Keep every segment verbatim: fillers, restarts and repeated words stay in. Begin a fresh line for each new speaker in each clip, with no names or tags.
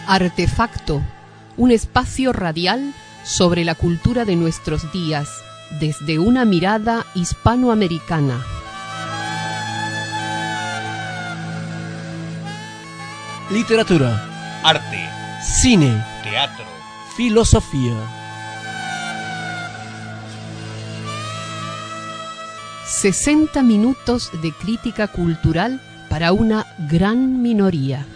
Artefacto, un espacio radial sobre la cultura de nuestros días, desde una mirada hispanoamericana.
Literatura,
arte,
cine,
teatro,
filosofía.
sesenta minutos de crítica cultural para una gran minoría.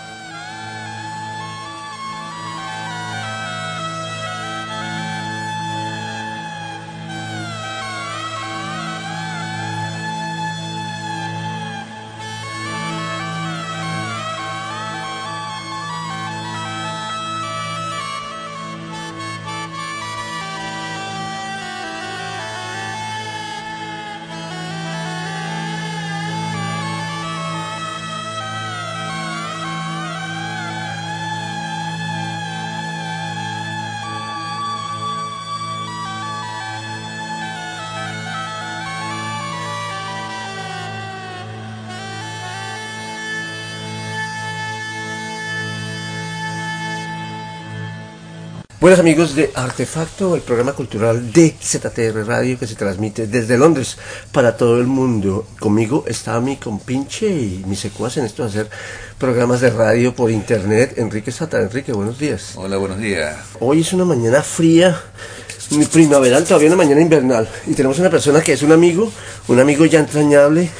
Buenos amigos de Artefacto, el programa cultural de Z T R Radio que se transmite desde Londres para todo el mundo. Conmigo está mi compinche y mi secuaz en esto de hacer programas de radio por internet, Enrique Sata. Enrique, buenos días.
Hola, buenos días.
Hoy es una mañana fría, primaveral, todavía una mañana invernal. Y tenemos una persona que es un amigo, un amigo ya entrañable,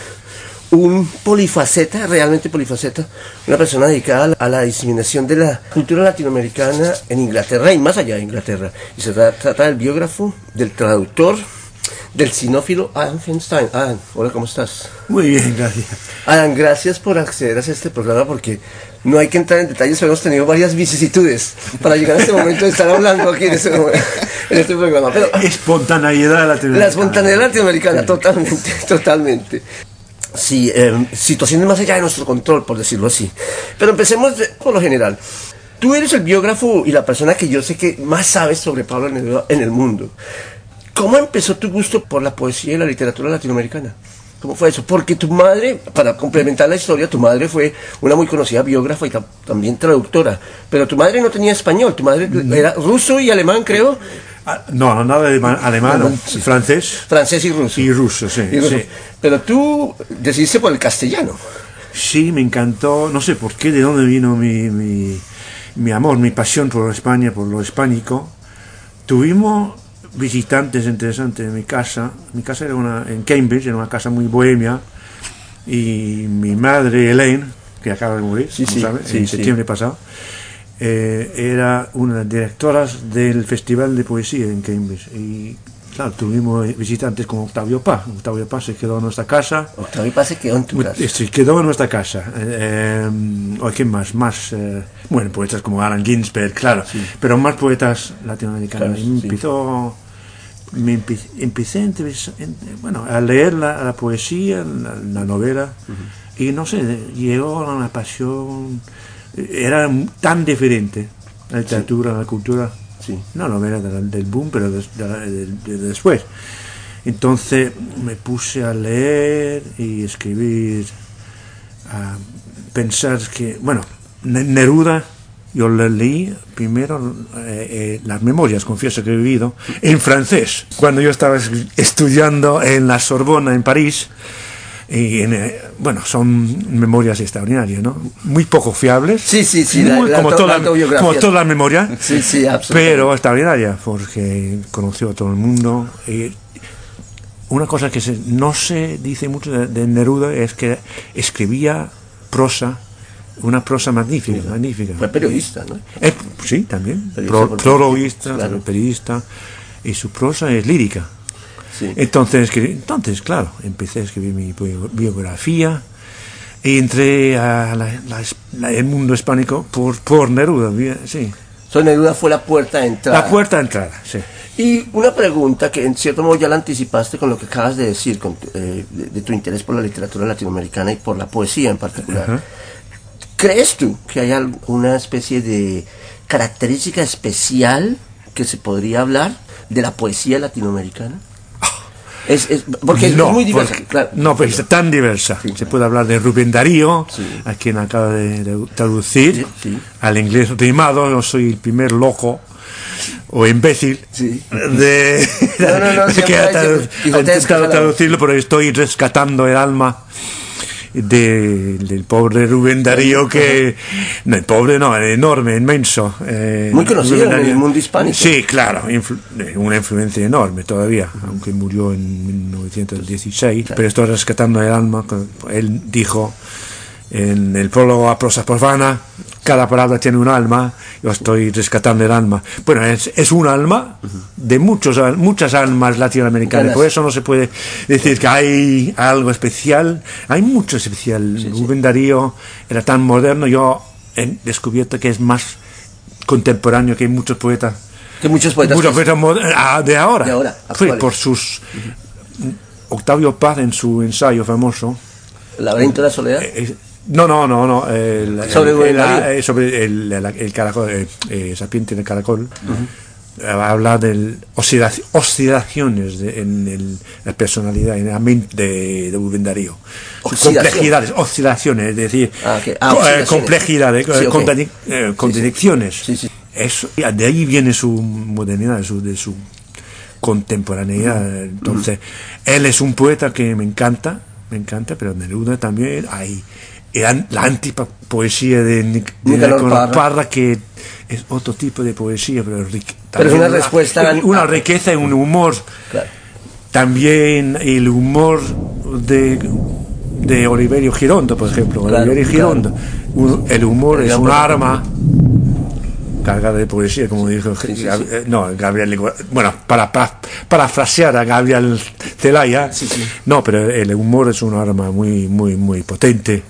un polifaceta, realmente polifaceta, una persona dedicada a la, a la diseminación de la cultura latinoamericana en Inglaterra y más allá de Inglaterra. Y se trata, trata del biógrafo, del traductor, del cinófilo Adam Feinstein. Adam, hola, ¿cómo estás?
Muy bien, gracias.
Adam, gracias por acceder a este programa porque no hay que entrar en detalles, pero hemos tenido varias vicisitudes para llegar a este momento de estar hablando aquí en este, en este programa. Pero,
espontaneidad latinoamericana.
La espontaneidad latinoamericana, totalmente, totalmente. Sí, eh, situaciones más allá de nuestro control, por decirlo así. Pero empecemos de, por lo general. Tú eres el biógrafo y la persona que yo sé que más sabes sobre Pablo Neruda en el mundo. ¿Cómo empezó tu gusto por la poesía y la literatura latinoamericana? ¿Cómo fue eso? Porque tu madre, para complementar la historia, tu madre fue una muy conocida biógrafa y ta- también traductora. Pero tu madre no tenía español, tu madre mm. era ruso y alemán, creo.
Ah, no, no, nada de alemán, no, sí. francés.
Francés y ruso.
Y ruso, sí,
y ruso.
sí.
Pero tú decidiste por el castellano.
Sí, me encantó, no sé por qué, de dónde vino mi, mi, mi amor, mi pasión por España, por lo hispánico. Tuvimos visitantes interesantes en mi casa. Mi casa era una, en Cambridge, era una casa muy bohemia. Y mi madre, Elaine, que acaba de morir,
sí, sí,
¿sabes?
Sí,
en
sí.
septiembre pasado. Eh, era una de las directoras del Festival de Poesía en Cambridge y claro, tuvimos visitantes como Octavio Paz. Octavio Paz se quedó en nuestra casa.
Octavio Paz se quedó en tu casa.
Se quedó en nuestra casa. Eh, ¿O quién más? Más, eh, bueno, poetas como Allen Ginsberg, claro, sí. Pero más poetas latinoamericanos.
Claro,
y me
sí.
empezó, me empe, empecé en, bueno, a leer la, la poesía, la, la novela, uh-huh. Y no sé, llegó una pasión. Era tan diferente la literatura, sí. La cultura,
sí.
No, no era del, del boom, pero de, de, de, de después. Entonces me puse a leer y escribir, a pensar que, bueno, Neruda, yo le leí primero eh, eh, las memorias, confieso que he vivido, en francés, cuando yo estaba estudiando en la Sorbona, en París. Y en, bueno, son memorias extraordinarias, ¿no? Muy poco fiables.
Sí, sí, sí.
Muy,
la,
como,
la,
toda,
la
como toda la memoria.
Sí, sí, absolutamente.
Pero extraordinaria, porque conoció a todo el mundo. Y una cosa que se, no se dice mucho de, de Neruda es que escribía prosa, una prosa magnífica, sí, magnífica.
Fue periodista, ¿no?
Eh, sí, también.
Periodista,
Pro, prologuista,
claro.
Periodista. Y su prosa es lírica. Sí. Entonces, entonces, claro, empecé a escribir mi biografía y entré a la, la, la, el mundo hispánico por, por Neruda, sí.
So, Neruda fue la puerta de entrada.
La puerta de entrada, sí.
Y una pregunta que en cierto modo ya la anticipaste con lo que acabas de decir, con, eh, de, de tu interés por la literatura latinoamericana y por la poesía en particular. Uh-huh. ¿Crees tú que hay alguna especie de característica especial que se podría hablar de la poesía latinoamericana? Es, es, porque
no,
es muy diversa.
Porque,
claro.
No, pues es tan diversa. Sí, se claro. puede hablar de Rubén Darío, sí. a quien acaba de, de traducir, sí, sí. al inglés rimado. Yo soy el primer loco o imbécil sí. de no, no, no, que ha intentado traducirlo, pero estoy rescatando el alma de, del pobre Rubén Darío, que no, el pobre no, el enorme, inmenso, eh,
muy conocido en el mundo hispánico.
Sí, claro, influ, una influencia enorme todavía, aunque murió en mil novecientos dieciséis, claro. pero estoy rescatando el alma. Él dijo en el prólogo a Prosa Profana: cada palabra tiene un alma, yo estoy rescatando el alma. Bueno, es, es un alma de muchos, muchas almas latinoamericanas, por eso no se puede decir que hay algo especial, hay mucho especial. Sí, Rubén sí. Darío era tan moderno, yo he descubierto que es más contemporáneo que muchos poetas.
Que muchos poetas,
muchos poetas moder- de ahora.
De ahora
sí, por sus... Uh-huh. Octavio Paz, en su ensayo famoso...
¿El laberinto de la soledad?
Eh, No, no, no, no. El,
sobre
el,
el,
el, el, sobre el, el, el caracol, eh, eh, Sapiente del caracol, uh-huh. habla de oscilac- oscilaciones de, en el, la personalidad, en la mente de, de Rubén Darío. Complejidades, oscilaciones, es decir, ah, okay. ah, eh, complejidades, sí, okay. contradic- eh, contradicciones. Sí, sí. Sí, sí. Eso, de ahí viene su modernidad, de su, de su contemporaneidad. Uh-huh. Entonces, uh-huh. él es un poeta que me encanta, me encanta, pero Neruda también hay. La antipoesía de, Nic- de Nicanor Parra. Parra, que es otro tipo de poesía, pero, rique,
pero es una respuesta
una, una riqueza y un humor. Claro. También el humor de, de Oliverio Girondo, por ejemplo. Claro, Oliverio Girondo. Claro. Un, el humor el es un arma cargada de poesía, como dijo sí, sí, sí. no Gabriel, bueno, para, para parafrasear a Gabriel Celaya, sí, sí. no, pero el humor es un arma muy, muy, muy potente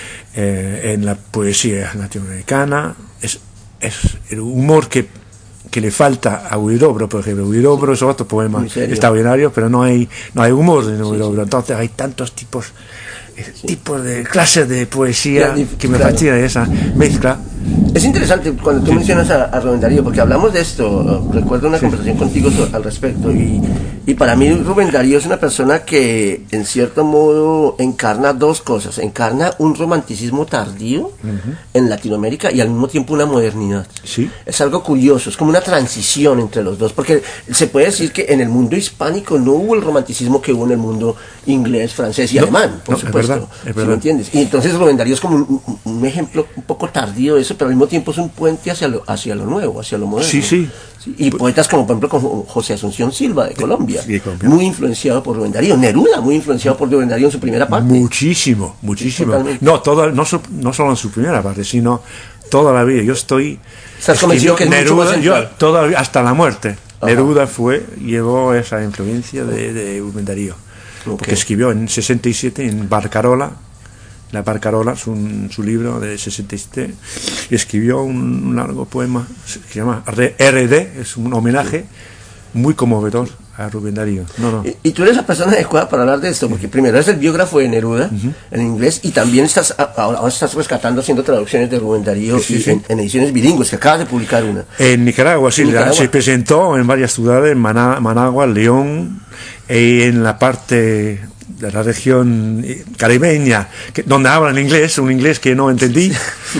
eh, en la poesía latinoamericana. Es, es el humor que, que le falta a Huidobro, por ejemplo. Huidobro es otro poema extraordinario, pero no hay, no hay humor en Huidobro. Sí, sí. Entonces hay tantos tipos, sí. tipos de clases de poesía ya, que me claro. fascina esa mezcla.
Es interesante cuando tú sí. mencionas a, a Rubén Darío, porque hablamos de esto, recuerdo una sí. conversación contigo so, al respecto, y, y para mí Rubén Darío es una persona que en cierto modo encarna dos cosas, encarna un romanticismo tardío uh-huh. en Latinoamérica y al mismo tiempo una modernidad.
Sí.
Es algo curioso, es como una transición entre los dos, porque se puede decir que en el mundo hispánico no hubo el romanticismo que hubo en el mundo inglés, francés y no, alemán, por
no,
supuesto,
es verdad, es verdad.
¿Sí me entiendes? Y entonces Rubén Darío es como un, un ejemplo un poco tardío de eso, pero al mismo tiempo es un puente hacia lo, hacia lo nuevo, hacia lo moderno.
Sí, sí.
sí y poetas como, por ejemplo, con José Asunción Silva, de Colombia, sí, Colombia, muy influenciado por Rubén Darío. Neruda, muy influenciado por Rubén Darío en su primera parte.
Muchísimo, muchísimo. Totalmente. No, todo, no, no solo en su primera parte, sino toda la vida. Yo estoy...
¿Estás convencido que es
Neruda,
mucho más
yo, toda, hasta la muerte. Ajá. Neruda fue, llevó esa influencia de, de Rubén Darío. Okay. Porque escribió en sesenta y siete en Barcarola, La Barcarola, su, su libro de sesenta y siete, y escribió un, un largo poema que se llama R D, es un homenaje muy conmovedor a Rubén Darío. No, no.
Y, y tú eres la persona adecuada para hablar de esto, porque primero eres el biógrafo de Neruda uh-huh. en inglés, y también estás ahora, ahora estás rescatando, haciendo traducciones de Rubén Darío sí, sí, sí. En, en ediciones bilingües, que acabas de publicar una.
En Nicaragua, sí,
en Nicaragua.
se presentó en varias ciudades, Maná, Managua, León, y en la parte de la región caribeña, que, donde hablan inglés, un inglés que no entendí,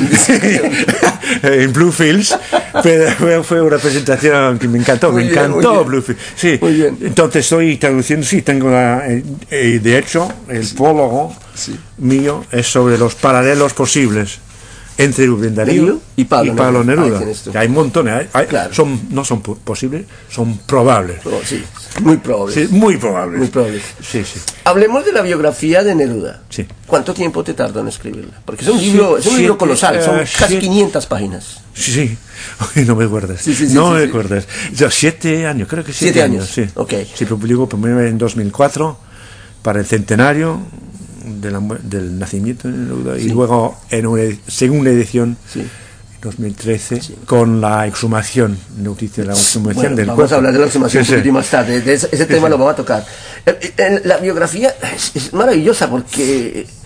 en Bluefields, fue, fue una presentación que me encantó, muy me bien, encantó Bluefields. Sí, entonces estoy traduciendo, sí, tengo la, eh, de hecho, el sí. prólogo sí. mío es sobre los paralelos posibles entre Rubén Darío y Pablo, y Pablo Neruda. Neruda. Que hay montones, hay, hay, claro. son, no son posibles, son probables.
Oh, sí, muy probables.
Sí, muy probables.
Muy probables.
Sí, sí.
Hablemos de la biografía de Neruda.
Sí.
¿Cuánto tiempo te tardó en escribirla? Porque es un libro, sí, es un libro colosal, son uh, casi siete, quinientas páginas.
Sí, sí. Ay, no me acuerdas. Sí, sí, sí, no sí, me sí. acuerdas. Yo, siete años, creo que siete, siete años. años. Sí.
Okay.
Se publicó primero en dos mil cuatro para el centenario de la, del nacimiento de Neruda, sí. y luego en una segunda edición sí. en dos mil trece sí. con la exhumación, noticia de la exhumación bueno, del
vamos
cuerpo.
a hablar de la exhumación
sí,
un poquito sí. más tarde, de ese, ese sí, tema sí. lo vamos a tocar. La biografía es, es maravillosa porque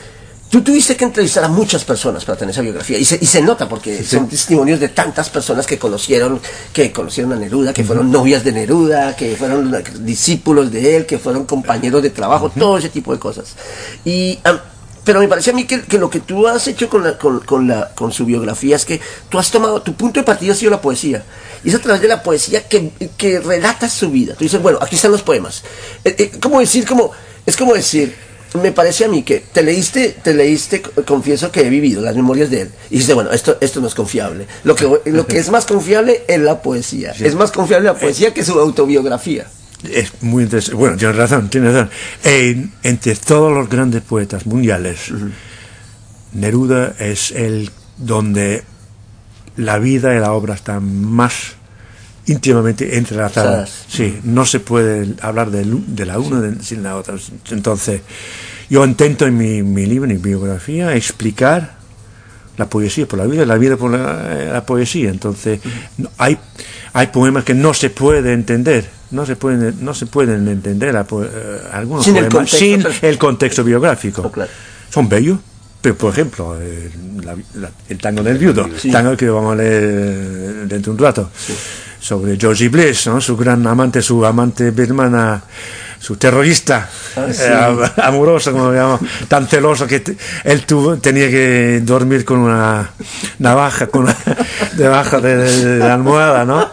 Tú tuviste que entrevistar a muchas personas para tener esa biografía, y se, y se nota porque sí, son testimonios de tantas personas que conocieron, que conocieron a Neruda, que uh-huh. fueron novias de Neruda, que fueron discípulos de él, que fueron compañeros de trabajo, uh-huh. todo ese tipo de cosas. Y... Um, pero me parece a mí que, que lo que tú has hecho con, la, con, con, la, con su biografía es que tú has tomado, tu punto de partida ha sido la poesía, y es a través de la poesía que, que relatas su vida. Tú dices, bueno, aquí están los poemas. Eh, eh, ¿Cómo decir? Como, es como decir, me parece a mí que te leíste, te leíste, confieso que he vivido las memorias de él, y dices, bueno, esto, esto no es confiable. Lo que, lo que es más confiable es la poesía. Sí. Es más confiable la poesía que su autobiografía.
Es muy interesante. Bueno, tienes razón, tienes razón. En, entre todos los grandes poetas mundiales, uh-huh. Neruda es el donde la vida y la obra están más íntimamente entrelazadas. Sí, no se puede hablar de, de la una sí. sin la otra. Entonces, yo intento en mi, mi libro, en mi biografía, explicar la poesía por la vida, la vida por la, la poesía. Entonces, uh-huh. hay, hay poemas que no se pueden entender. No se pueden, no se pueden entender a, uh, algunos
sin
poemas
el
sin el contexto biográfico.
Oh, claro.
Son bellos, pero por ejemplo, eh, la, la, el tango del viudo, sí. tango que vamos a leer dentro de un rato, sí. sobre Georgie Bliss, ¿no? Su gran amante, su amante birmana, su terrorista, ah, sí. eh, amoroso, como lo llamamos, tan celoso que t- él tuvo, tenía que dormir con una navaja con una, debajo de, de, de la almohada, ¿no?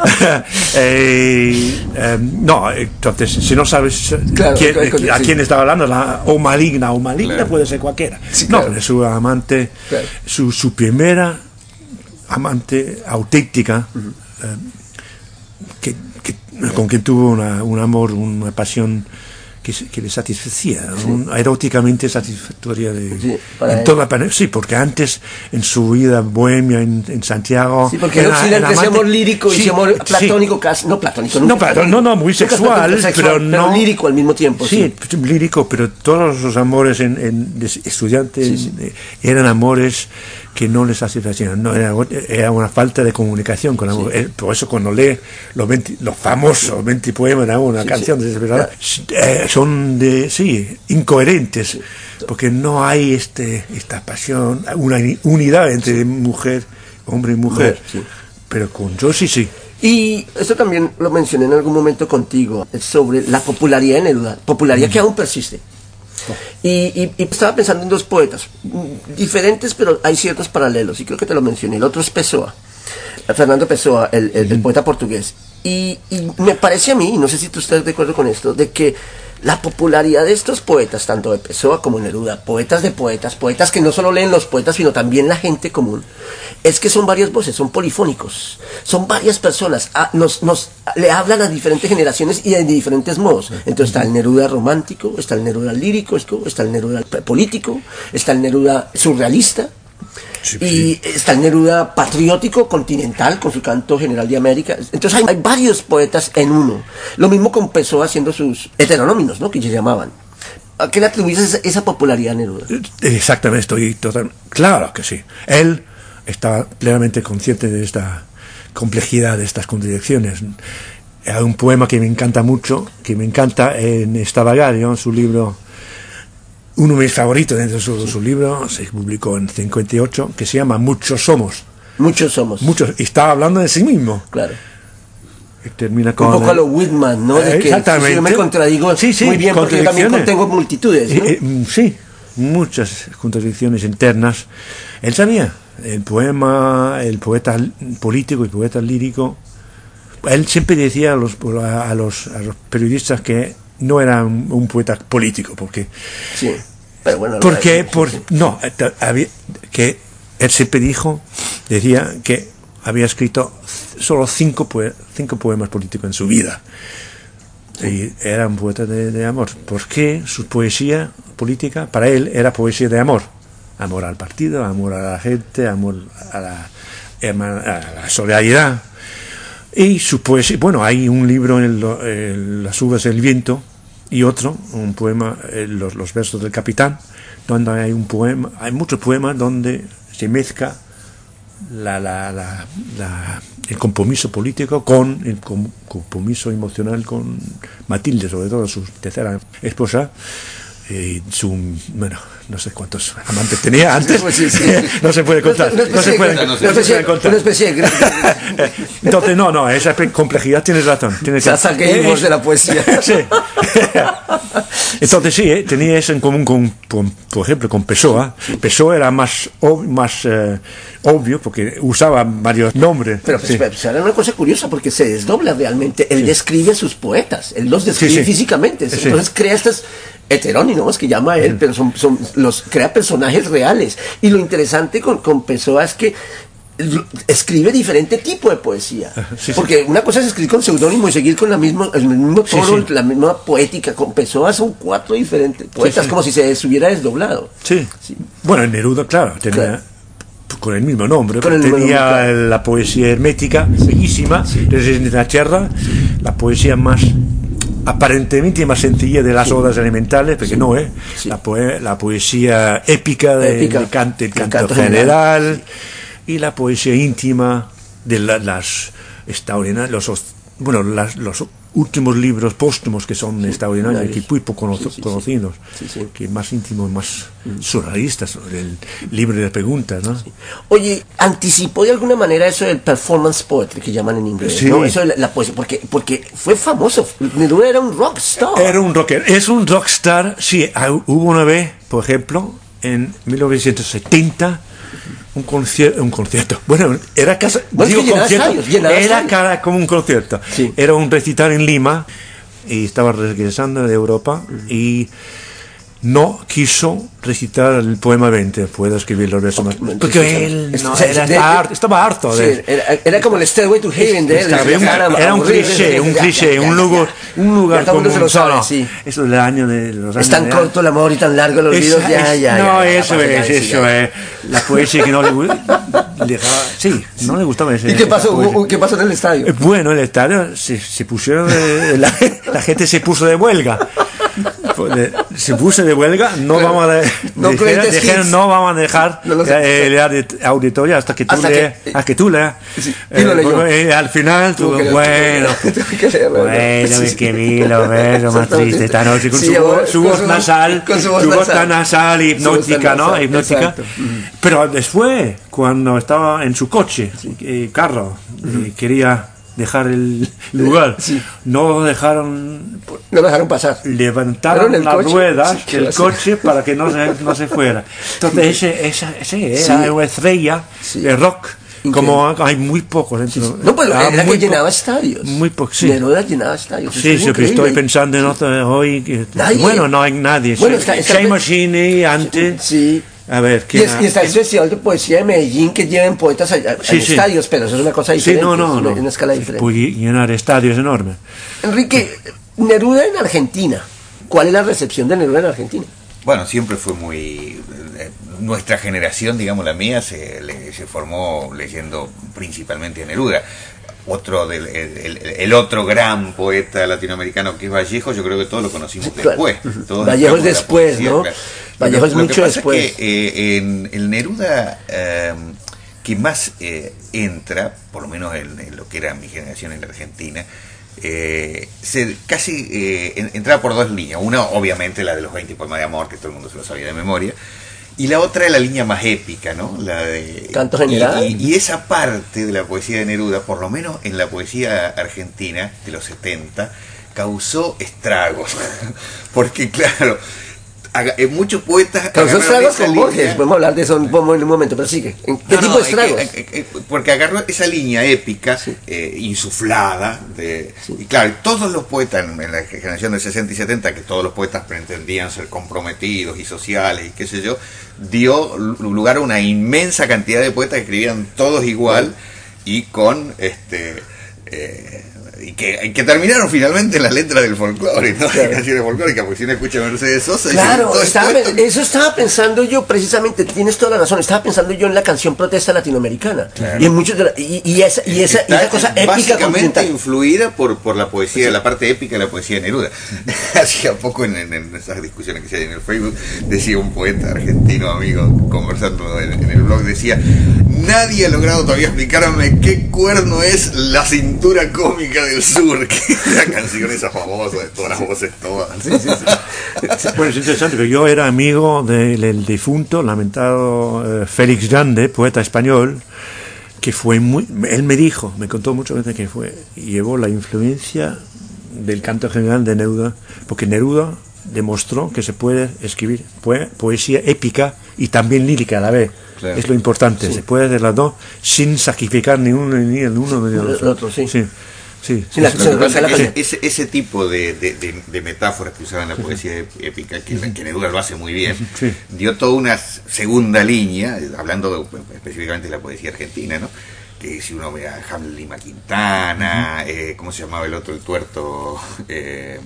eh, eh, no, entonces, si no sabes claro, quién, claro, a sí. quién estaba hablando, la, o maligna, o maligna claro. puede ser cualquiera. Sí, no, claro. su amante, claro. su, su primera amante auténtica, uh-huh. eh, que, que, con quien tuvo una, un amor, una pasión que, que le satisfacía, sí. un, eróticamente satisfactoria de, sí, en toda la, sí, porque antes en su vida bohemia en, en Santiago,
sí, porque en Occidente ese amor lírico sí, y ese amor platónico sí. casi, no platónico,
no, platónico, no, no, muy sexual, sexual pero, pero no
lírico al mismo tiempo,
sí, sí. lírico, pero todos los amores en, en de estudiantes sí, sí. eran amores que no les satisfacían, no, era, era una falta de comunicación con la mujer. Sí. Por eso cuando lee los, veinte, los famosos veinte poemas de una sí, canción sí. desesperada, eh, son de, sí, incoherentes, sí. porque no hay este esta pasión, una unidad entre sí. mujer, hombre y mujer, sí. pero con Josie sí.
Y esto también lo mencioné en algún momento contigo, sobre la popularidad de Neruda, popularidad mm. que aún persiste. Y, y, y estaba pensando en dos poetas diferentes, pero hay ciertos paralelos, y creo que te lo mencioné. El otro es Pessoa, Fernando Pessoa, el, el, el poeta portugués. Y, y me parece a mí, y no sé si tú estás de acuerdo con esto, de que la popularidad de estos poetas, tanto de Pessoa como Neruda, poetas de poetas, poetas que no solo leen los poetas, sino también la gente común, es que son varias voces, son polifónicos, son varias personas, a, nos, nos le hablan a diferentes generaciones y de diferentes modos. Entonces está el Neruda romántico, está el Neruda lírico, está el Neruda político, está el Neruda surrealista, sí, y sí. está el Neruda patriótico continental con su canto General de América. Entonces hay, hay varios poetas en uno. Lo mismo con Pessoa haciendo sus heteronómicos, ¿no? Que se llamaban. ¿A qué le atribuyes esa, esa popularidad a Neruda?
Exactamente, estoy total, claro que sí. Él estaba plenamente consciente de esta complejidad, de estas contradicciones. Hay un poema que me encanta mucho, que me encanta en Stavagário, en su libro, uno de mis favoritos dentro de su, sí. su libro, se publicó en cincuenta y ocho, que se llama Muchos somos.
Muchos somos.
Muchos, y estaba hablando de sí mismo.
Claro.
Y termina con...
Un poco a lo Whitman, ¿no? De que
exactamente.
Si yo me contradigo
sí, sí,
muy bien porque yo también contengo multitudes, ¿no?
Eh, eh, sí, muchas contradicciones internas. Él sabía, el poema, el poeta político y poeta lírico, él siempre decía a los, a los, a los periodistas que no era un, un poeta político, porque
sí, pero bueno,
porque no, por, sí. no había, que él siempre dijo, decía que había escrito solo cinco, poe, cinco poemas políticos en su vida, sí. y era un poeta de, de amor, porque su poesía política para él era poesía de amor, amor al partido, amor a la gente, amor a la, a la solidaridad. Y su poesía, bueno, hay un libro en, el, en Las uvas del viento y otro, un poema, los, los versos del capitán, donde hay un poema, hay muchos poemas donde se mezcla la, la, la, la, el compromiso político con el com, compromiso emocional con Matilde, sobre todo su tercera esposa, y su, bueno, no sé cuántos amantes tenía antes.
Sí, sí.
No se puede contar.
No, no,
no se puede,
no,
no
no,
se
no,
puede contar.
Una especie de...
Entonces, no, no, esa complejidad tienes razón. Tienes
Ya saquemos de la poesía.
Sí. Entonces sí, eh, tenía eso en común con, con, por ejemplo, con Pessoa. Pessoa era más, ob, más eh, obvio porque usaba varios nombres.
Pero
sí.
pues, era una cosa curiosa porque se desdobla realmente. Él sí. describe a sus poetas, él los describe sí, sí. físicamente. Sí. Entonces crea estas heterónimos que llama él, pero son, son los crea personajes reales. Y lo interesante con, con Pessoa es que escribe diferente tipo de poesía, sí, porque sí. una cosa es escribir con seudónimo y seguir con la misma, el mismo tono, sí, sí. la misma poética. Con Pessoa son cuatro diferentes poetas, sí, sí. como si se hubiera desdoblado.
Sí. sí. Bueno, Neruda, claro, tenía claro. con el mismo nombre, el tenía mismo nombre, claro. la poesía hermética, sí. bellísima, sí. desde Inglaterra, sí. la poesía más aparentemente más sencilla de las sí. odas elementales, porque sí. no, ¿eh? Sí. La, poe la poesía épica, de, épica. De cante, el canto, canto general, general sí. y la poesía íntima de la, las extraordinarias, los, bueno, las, los últimos libros póstumos que son sí. extraordinarios, que muy poco cono sí, sí, conocidos, sí. Sí, sí. que más íntimos, más mm. surrealistas, el libro de preguntas, ¿no? Sí.
Oye, anticipó de alguna manera eso del performance poetry que llaman en inglés, sí. ¿no? Eso de la, la poesía, porque, porque fue famoso. Neruda era un rockstar.
Era un rocker, es un rockstar, sí. Hubo una vez, por ejemplo, en mil novecientos setenta, un concierto, un concierto. Bueno, era casa,
bueno, digo, concierto, años,
era cara como un concierto. Sí. Era un recital en Lima y estaba regresando de Europa uh-huh. y no quiso recitar el poema veinte, puedo escribir los versos okay, más porque sí, él no, sí, era, de, harto, estaba harto
sí,
de,
era, era como el Stairway to Heaven de él,
era, un, era un cliché, un cliché, un lugar, un lugar como
se lo sabe, no,
sí. Eso del año de los años
es tan corto el amor y tan largo el olvido, ya,
es,
ya,
no,
ya,
eso
ya,
es, eso ya. es, la poesía que no le gustaba, sí, no le gustaba ese.
¿Y qué pasó? ¿Qué pasó en el estadio?
Bueno, el estadio se, se pusieron, de, la, la gente se puso de huelga. Se puso de huelga, no vamos a de, no, dijeron, dijeron, no vamos a dejar no el eh, auditorio hasta que tú hasta leas, que, hasta que tú leas. Sí, eh, bueno, eh, al final tú, bueno, bueno, es que vi lo verso más triste esta noche con sí, su, su, su voz nasal, con su voz, su voz tan nasal y hipnótica, ¿no? Nasal, hipnótica. Exacto. Pero después, cuando estaba en su coche, sí. eh, carro, uh-huh. eh, quería dejar el lugar, sí. no lo dejaron
no lo dejaron pasar,
levantaron las coche? ruedas sí, del coche para que no se, no se fuera. Entonces ese, esa, ese era sí. una estrella sí. de rock. Increíble. Como hay muy pocos dentro. Sí, sí.
No, pues era que llenaba estadios.
Muy poco, sí.
Neruda llenaba estadios.
Sí, sí, estoy pensando en otro hoy. Que, bueno, no hay nadie. Bueno, está, está Shane Machine antes.
Sí.
A ver,
y, es, y está el Festival de Poesía de Medellín que lleven poetas allá, sí, en sí. estadios, pero eso es una cosa diferente.
Sí, no, no,
es una,
no.
una escala diferente.
Puede llenar estadios enormes.
Enrique, Neruda en Argentina. ¿Cuál es la recepción de Neruda en Argentina?
Bueno, siempre fue muy... Eh, nuestra generación, digamos la mía, se, le, se formó leyendo principalmente a Neruda. Otro del, el, el, el otro gran poeta latinoamericano que es Vallejo, yo creo que todos lo conocimos sí, después.
Claro. Vallejo es después, poesía, ¿no? Claro. Vallejo es mucho
lo que pasa
después.
Es que, eh, en el Neruda eh, que más eh, entra, por lo menos en, en lo que era mi generación en la Argentina, eh, se casi eh, en, entraba por dos líneas. Una, obviamente, la de los veinte poemas de amor, que todo el mundo se lo sabía de memoria. Y la otra es la línea más épica, ¿no? La de
canto general.
Y, y, y esa parte de la poesía de Neruda, por lo menos en la poesía argentina de los setenta, causó estragos. Porque, claro, muchos poetas...
Causó estragos con Borges, podemos hablar de eso en un momento, pero sigue. ¿Qué no, tipo no, de estragos?
Es que, es que, porque agarró esa línea épica, sí. eh, insuflada, de, sí. y claro, todos los poetas en, en la generación del sesenta y setenta, que todos los poetas pretendían ser comprometidos y sociales y qué sé yo, dio lugar a una inmensa cantidad de poetas que escribían todos igual y con este... Eh, y que, que terminaron finalmente en la letra del folclore, ¿no? Claro. Canciones folclóricas, porque si uno escucha Mercedes Sosa...
Claro, dice, estaba, eso estaba pensando yo precisamente, tienes toda la razón, estaba pensando yo en la canción Protesta Latinoamericana. Claro. Y en muchos de la, y, y esa, y esa, y esa cosa épica...
Básicamente influida por, por la poesía, sí. la parte épica de la poesía de Neruda. Hacía poco en, en, en esas discusiones que se hay en el Facebook, decía un poeta argentino amigo, conversando en, en el blog, decía... nadie ha logrado todavía explicarme qué cuerno es La Cintura Cómica del Sur, que es la canción esa famosa de todas las voces todas.
Sí, sí, sí.
Bueno, es interesante que yo era amigo del, del difunto, lamentado eh, Félix Grande, poeta español, que fue muy... Él me dijo, me contó muchas veces que fue, llevó la influencia del canto general de Neruda, porque Neruda demostró que se puede escribir poe- poesía épica y también lírica a la vez. Claro. Es lo importante, sí. Se puede hacer las dos sin sacrificar ni uno ni el uno ni el otro.
El otro, sí.
Sí. Sí,
sí, la, lo que pasa es que ese, ese tipo de, de, de, de metáforas que usaban en la poesía épica, que, que Neruda lo hace muy bien, sí. Dio toda una segunda línea, hablando de, específicamente de la poesía argentina, ¿no? Que si uno ve a Hamlet Lima Quintana, uh-huh. eh, ¿cómo se llamaba el otro, el tuerto? Eh,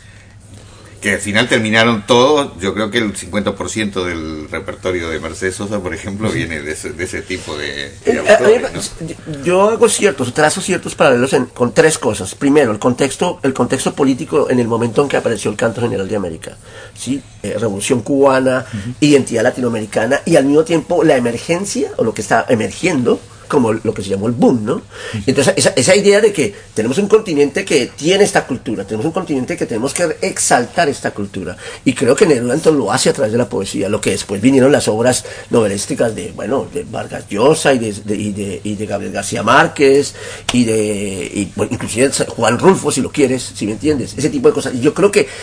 que al final terminaron todos, yo creo que el cincuenta por ciento del repertorio de Mercedes Sosa, por ejemplo, viene de ese, de ese tipo de, de
eh,
autores,
¿no? Yo hago ciertos, trazo ciertos paralelos en, con tres cosas. Primero, el contexto, el contexto político en el momento en que apareció el Canto General de América, ¿sí? Eh, Revolución Cubana, uh-huh. Identidad latinoamericana, y al mismo tiempo la emergencia, o lo que está emergiendo, como lo que se llamó el boom, ¿no? Y entonces esa, esa idea de que tenemos un continente que tiene esta cultura, tenemos un continente que tenemos que exaltar esta cultura, y creo que Neruda entonces lo hace a través de la poesía, lo que después vinieron las obras novelísticas de, bueno, de Vargas Llosa y de, de, y de, y de Gabriel García Márquez y de, y, bueno, inclusive Juan Rulfo, si lo quieres, si me entiendes, ese tipo de cosas. Y yo creo que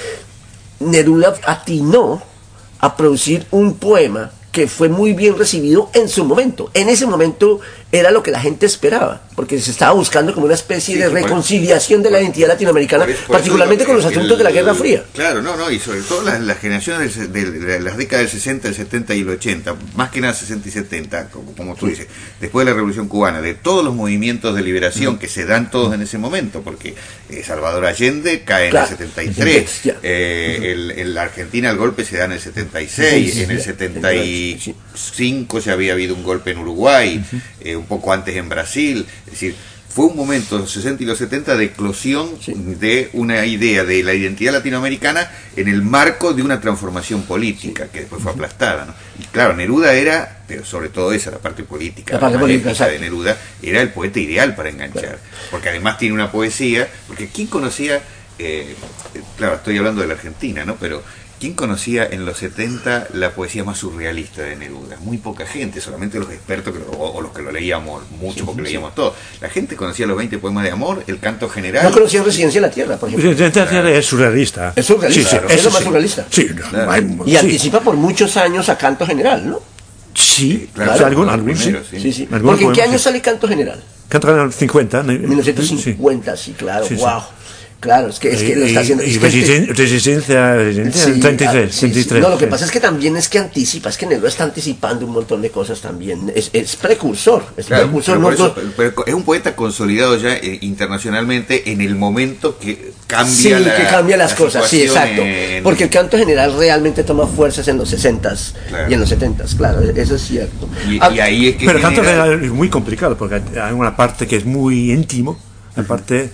Neruda atinó a producir un poema que fue muy bien recibido en su momento. En ese momento era lo que la gente esperaba, porque se estaba buscando como una especie sí, de reconciliación de la identidad latinoamericana, por eso, por particularmente con los asuntos el, de la Guerra Fría.
Claro, no, no, y sobre todo las, las generaciones de, de las décadas del sesenta, el setenta y el ochenta, más que nada sesenta y setenta, como, como tú dices, después de la Revolución Cubana, de todos los movimientos de liberación uh-huh. que se dan todos en ese momento, porque eh, Salvador Allende cae claro. en el setenta y tres, eh, uh-huh. el, en la Argentina el golpe se da en el setenta y seis, sí, en el setenta y cinco ya había habido un golpe en Uruguay, uh-huh. eh, un poco antes en Brasil, es decir, fue un momento, los sesenta y los setenta, de eclosión sí. de una idea de la identidad latinoamericana en el marco de una transformación política, sí. que después fue aplastada, ¿no? Y claro, Neruda era, pero sobre todo esa, la parte política, la, parte la política, épica de Neruda, era el poeta ideal para enganchar, claro. porque además tiene una poesía, porque ¿quién conocía, eh, claro, estoy hablando de la Argentina, ¿no? Pero ¿quién conocía en los setenta la poesía más surrealista de Neruda? Muy poca gente, solamente los expertos que lo, o, o los que lo leíamos mucho, sí, porque sí. leíamos todo. La gente conocía los veinte poemas de amor, el canto general.
No conocía Residencia en la Tierra, por ejemplo.
Residencia en la Tierra es surrealista.
Es surrealista, sí, sí, claro. es lo más sí. surrealista.
Sí,
claro.
hay,
y sí. anticipa por muchos años a Canto General, ¿no?
Sí,
claro.
claro. O sea, algún, algún,
primero, sí. sí, sí. Porque ¿en qué año sí. sale Canto General?
Canto General cincuenta.
mil novecientos cincuenta, sí, sí claro,
sí,
wow.
Sí.
Claro, es que, es que lo está haciendo.
Y, y
es que
resistencia, resistencia, resistencia
sí,
treinta y tres,
sí,
treinta y tres.
Sí. No, lo que pasa es que también es que anticipa, es que Neruda está anticipando un montón de cosas también. Es, es precursor, es
claro,
precursor.
Pero
no,
eso, pero es un poeta consolidado ya eh, internacionalmente en el momento que cambia
sí,
la,
que cambia las
la
cosas, sí, exacto.
En...
Porque el canto general realmente toma fuerzas en los sesentas
claro.
y en los setentas, claro, eso es cierto.
Y, ah, y ahí es que
pero el
genera...
canto general es muy complicado porque hay una parte que es muy íntimo, la parte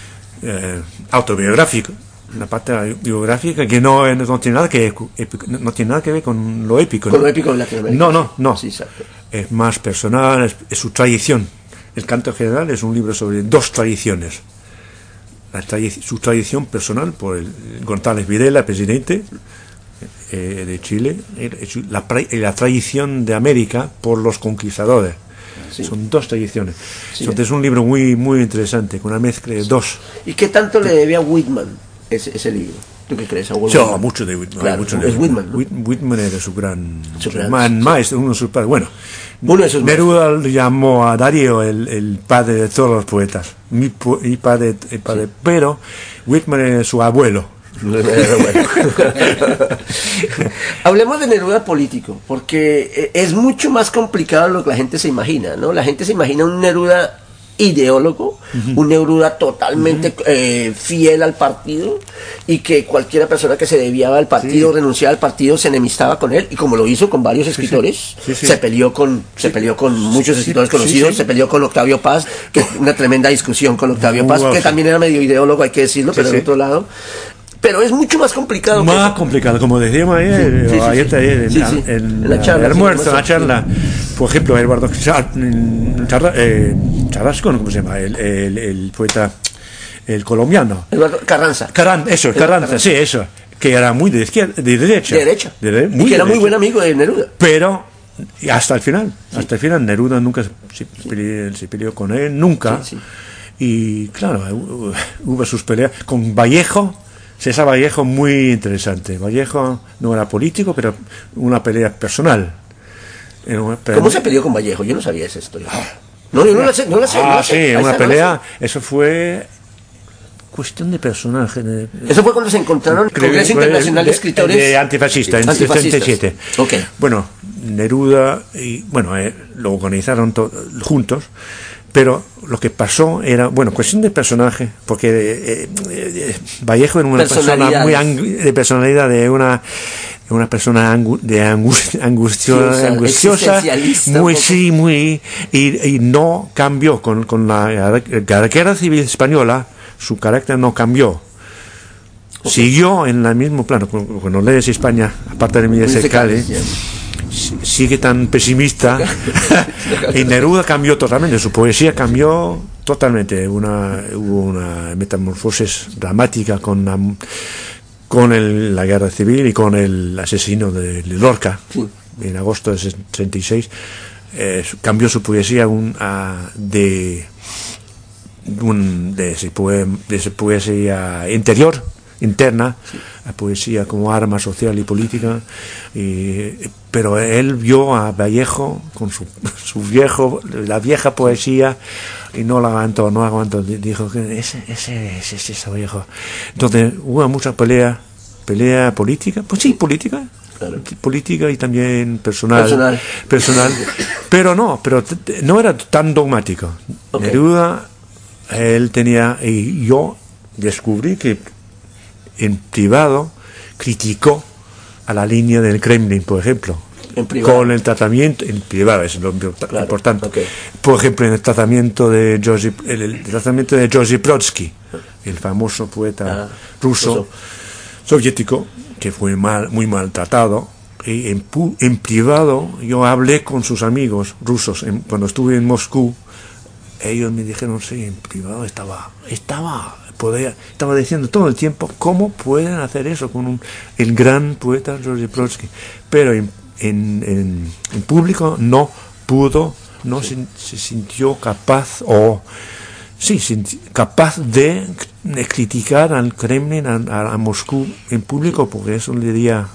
eh, autobiográfica, una parte biográfica que no, no tiene nada que no tiene nada que ver con lo épico.
Con
¿no?
lo épico de Latinoamérica.
No, no, no.
Sí, exacto.
Es más personal, es, es su tradición. El canto general es un libro sobre dos tradiciones. La tradi- su tradición personal por el González Videla, presidente eh, de Chile, y la, y la tradición de América por los conquistadores. Sí. Son dos tradiciones. Sí. Entonces es un libro muy muy interesante, con una mezcla de sí. dos.
¿Y qué tanto le debe a Whitman ese, ese libro? ¿Tú qué crees?
Sí, oh, mucho de Whitman.
Claro,
mucho
es
de
Whitman, ¿no?
Whitman era su gran,
su gran
man, sí. maestro, uno de sus padres. Bueno,
uno de sus
Neruda lo llamó a Darío el, el padre de todos los poetas. Mi, mi padre, el padre sí. pero Whitman es su abuelo.
Hablemos de Neruda político, porque es mucho más complicado de lo que la gente se imagina, ¿no? La gente se imagina un Neruda ideólogo, uh-huh. un Neruda totalmente uh-huh. eh, fiel al partido, y que cualquiera persona que se desviaba al partido, sí. renunciaba al partido, se enemistaba con él, y como lo hizo con varios escritores, sí, sí. Sí, sí. se peleó con sí. se peleó con muchos escritores sí, conocidos, sí, sí. se peleó con Octavio Paz, que una tremenda discusión con Octavio uh, Paz, wow, que sí. también era medio ideólogo, hay que decirlo, sí, pero sí. de otro lado. Pero es mucho más complicado.
Más que complicado, como decíamos ayer, sí, sí, ayer, sí, ayer,
sí,
en,
sí.
en,
en la charla,
el almuerzo,
sí,
en la charla. por ejemplo, Eduardo Char, Char, eh, Charrasco, ¿no? ¿Cómo se llama? El, el, el poeta, el colombiano.
Eduardo Carranza.
Carranza, eso, Carranza, Carranza, sí, eso. Que era muy de izquierda, de derecha.
De derecha.
De de, muy
y que
de
era
derecha.
muy buen amigo de Neruda.
Pero hasta el final, sí. hasta el final, Neruda nunca se,
sí.
peleó, se peleó con él, nunca.
Sí, sí.
Y claro, hubo sus peleas con Vallejo. César Vallejo, muy interesante. Vallejo no era político, pero una pelea personal. Una pelea.
¿Cómo se peleó con Vallejo? Yo no sabía esa historia. No, yo no la sé. No la sé
ah,
no la sé.
sí,
Ahí
una
está,
pelea.
No
eso fue cuestión de personaje. De,
eso fue cuando se encontraron el Congreso Internacional de, de Escritores.
De antifascista, en setenta y siete.
Okay.
Bueno, Neruda, y bueno, eh, lo organizaron to- juntos. Pero lo que pasó era, bueno, cuestión de personaje, porque eh, eh, Vallejo era una persona muy ang- de personalidad, de una una persona angu- de angustia, angustio- angustiosa, muy sí, muy y, y no cambió con, con la, la guerra civil española, su carácter no cambió. Okay. Siguió en el mismo plano. Cuando lees España, aparte de mi ese Cali, sigue tan pesimista. Y Neruda cambió totalmente, su poesía cambió totalmente. Una, hubo una metamorfosis dramática con la, con el, la guerra civil y con el asesino de, de Lorca, sí. En agosto de sesenta y seis. Eh, cambió su poesía un, a, de, un, de, ese poema, de esa poesía interior, interna, sí. A poesía como arma social y política, y, pero él vio a Vallejo con su, su viejo, la vieja poesía, y no la aguantó, no aguantó, dijo que ese, ese, ese, ese, ese Vallejo. Entonces hubo mucha pelea, pelea política, pues sí, política, claro. Política y también personal, personal, personal pero no, pero t- no era tan dogmático. Okay. Neruda, él tenía, y yo descubrí que en privado criticó a la línea del Kremlin, por ejemplo, con el tratamiento en privado, es lo claro, importante. Okay. Por ejemplo, en el tratamiento de Josip, el, el tratamiento de Josip Brodsky, el famoso poeta ah, ruso, eso. soviético, que fue mal, muy maltratado. Y en, en privado yo hablé con sus amigos rusos en, cuando estuve en Moscú. Ellos me dijeron, sí, en privado estaba, estaba, podía, estaba diciendo todo el tiempo cómo pueden hacer eso con un, el gran poeta Josip Brodsky, pero en, en, en, en público no pudo, no sí. se, se sintió capaz o sí, sinti, capaz de, de criticar al Kremlin, a, a, a Moscú en público, porque eso le daría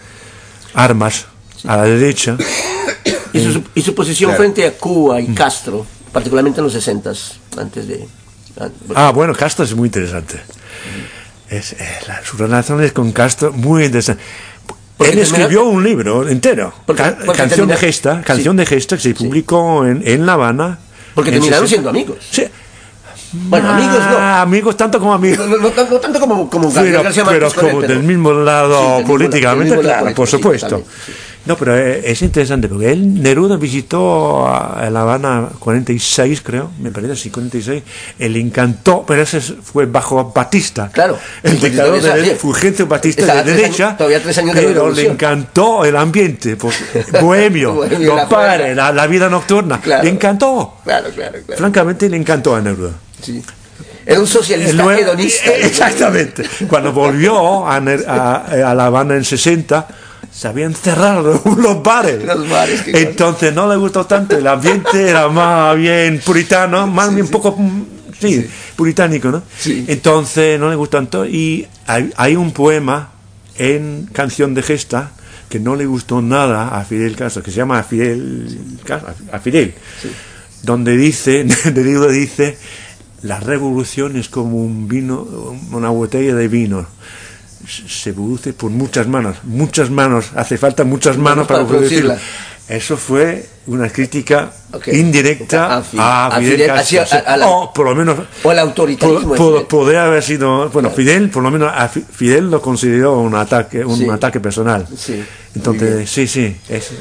armas sí. a la derecha.
Y su, y su posición claro. frente a Cuba y Castro, particularmente en los sesentas, antes de...
Ah, bueno, Castro es muy interesante. Es, eh, la, su relación con Castro, muy interesante. Porque él escribió termina... un libro entero, porque, Ca- porque Canción termina... de Gesta, Canción sí. de Gesta, que se publicó sí. en, en La Habana.
Porque terminaron siendo amigos.
Sí.
Bueno, ah, amigos no.
Amigos tanto como amigos.
No, no, no, no tanto como, como
pero, García Márquez, pero como él, del mismo lado sí, políticamente, mismo lado, claro, por supuesto. Sí, sí. No, pero es interesante porque él, Neruda visitó a La Habana cuarenta y seis, creo, me parece, sí, cuarenta y seis. Él encantó, pero ese fue bajo Batista.
Claro.
El dictador de Fulgencio Batista de derecha.
Años, todavía tres años
pero
de revolución.
Le encantó el ambiente, pues, bohemio, bohemio los padres, la, la vida nocturna. Claro. Le encantó.
Claro, claro, claro.
Francamente, le encantó a Neruda.
Sí. Era un socialista
el,
hedonista.
Exactamente. Cuando volvió a, a, a La Habana en sesenta, se habían cerrado los bares.
Los bares
Entonces no le gustó tanto. El ambiente era más bien puritano, más sí, bien sí. poco sí, sí. puritánico, ¿no?
Sí.
Entonces no le gustó tanto. Y hay, hay un poema en Canción de Gesta que no le gustó nada a Fidel Castro, que se llama Fidel, a Fidel, sí. donde dice, Neruda dice, la revolución es como un vino, una botella de vino. Se produce por muchas manos, muchas manos, hace falta muchas manos para, para producirla. Eso fue una crítica okay. indirecta a, Fidel, a Fidel Castro, hacia, a, a la, o por lo menos
o el autoritarismo.
Po, po, podría haber sido, bueno, claro. Fidel, por lo menos a Fidel lo consideró un ataque, un sí. ataque personal.
Sí.
Entonces, sí, sí, es,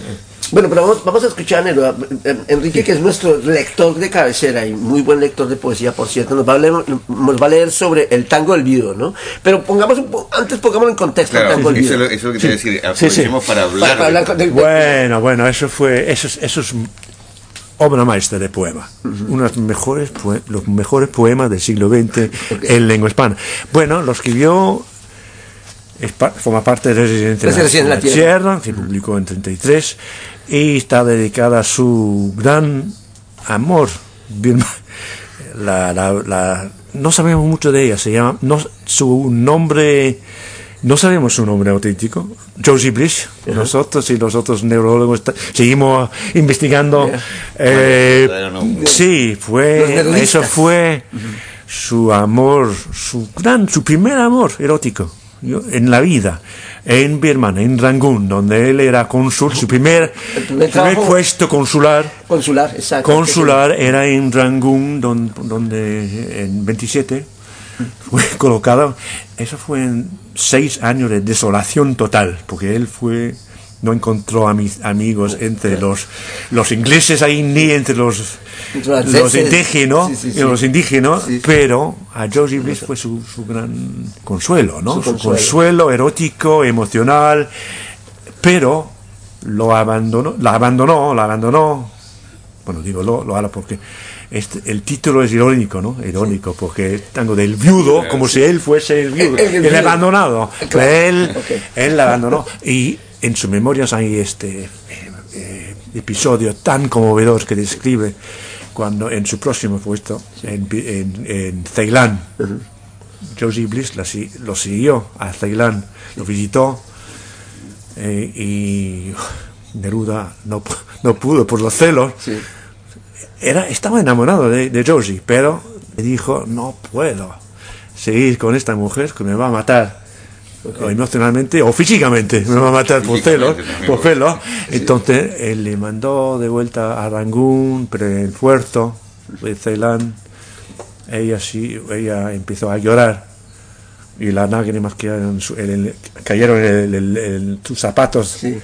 Bueno, pero vamos, vamos a escuchar a Neruda. Enrique, que es nuestro lector de cabecera y muy buen lector de poesía, por cierto, nos va a leer, nos va a leer sobre el tango del Viudo, ¿no? Pero pongamos un po antes pongámoslo en contexto.
Claro,
el tango del
eso,
Viudo.
es lo, eso es lo que te iba a decir. Aprovechemos
sí.
para hablar.
Para, para hablar con, de,
Bueno, bueno, eso fue, eso es, eso es obra maestra de poema. Uh-huh. Uno de los mejores, poe los mejores poemas del siglo veinte okay. en lengua hispana. Bueno, lo escribió, es pa forma parte de Residente en la, la Tierra, Tierra, se publicó en treinta y tres y está dedicada a su gran amor. La, la, la, no sabemos mucho de ella, se llama, no, su nombre, no sabemos su nombre auténtico, Josie Bliss. Uh -huh. Nosotros y los otros neurólogos seguimos investigando. Yeah. Eh, sí, fue, eso fue uh -huh. su amor, su gran, su primer amor erótico en la vida, en Birmania, en Rangún, donde él era cónsul. Su primer, el primer, primer puesto consular,
consular, exacto,
consular era en Rangún, donde, donde en veintisiete fue colocado. Eso fue en seis años de desolación total, porque él fue no encontró ami amigos entre los los ingleses ahí ni entre los los indígenas, sí, sí, sí. los indígenas, sí, sí. Pero a Josie Bliss fue su, su gran consuelo, ¿no? Su, su consuelo. consuelo erótico, emocional, pero lo abandonó, la abandonó, la abandonó. Bueno, digo lo, lo habla porque este, el título es irónico, ¿no? Irónico, sí. Porque tango del viudo, como sí. si él fuese el viudo, el, el, el, el abandonado. Claro. Él, okay. él la abandonó. Y en sus memorias hay este eh, eh, episodio tan conmovedor que describe cuando en su próximo puesto en, en, en Ceilán, uh-huh. Josie Bliss la, lo siguió a Ceilán, lo visitó eh, y Neruda no, no pudo por los celos. Sí. Era, estaba enamorado de, de Josie, pero le dijo: no puedo seguir con esta mujer que me va a matar. Okay. O emocionalmente o físicamente, sí, me va a matar por celos, por celos. Sí. Entonces él le mandó de vuelta a Rangún, pero en el puerto de Ceilán ella sí, ella empezó a llorar y las lágrimas cayeron, cayeron en, en, en sus zapatos. Sí.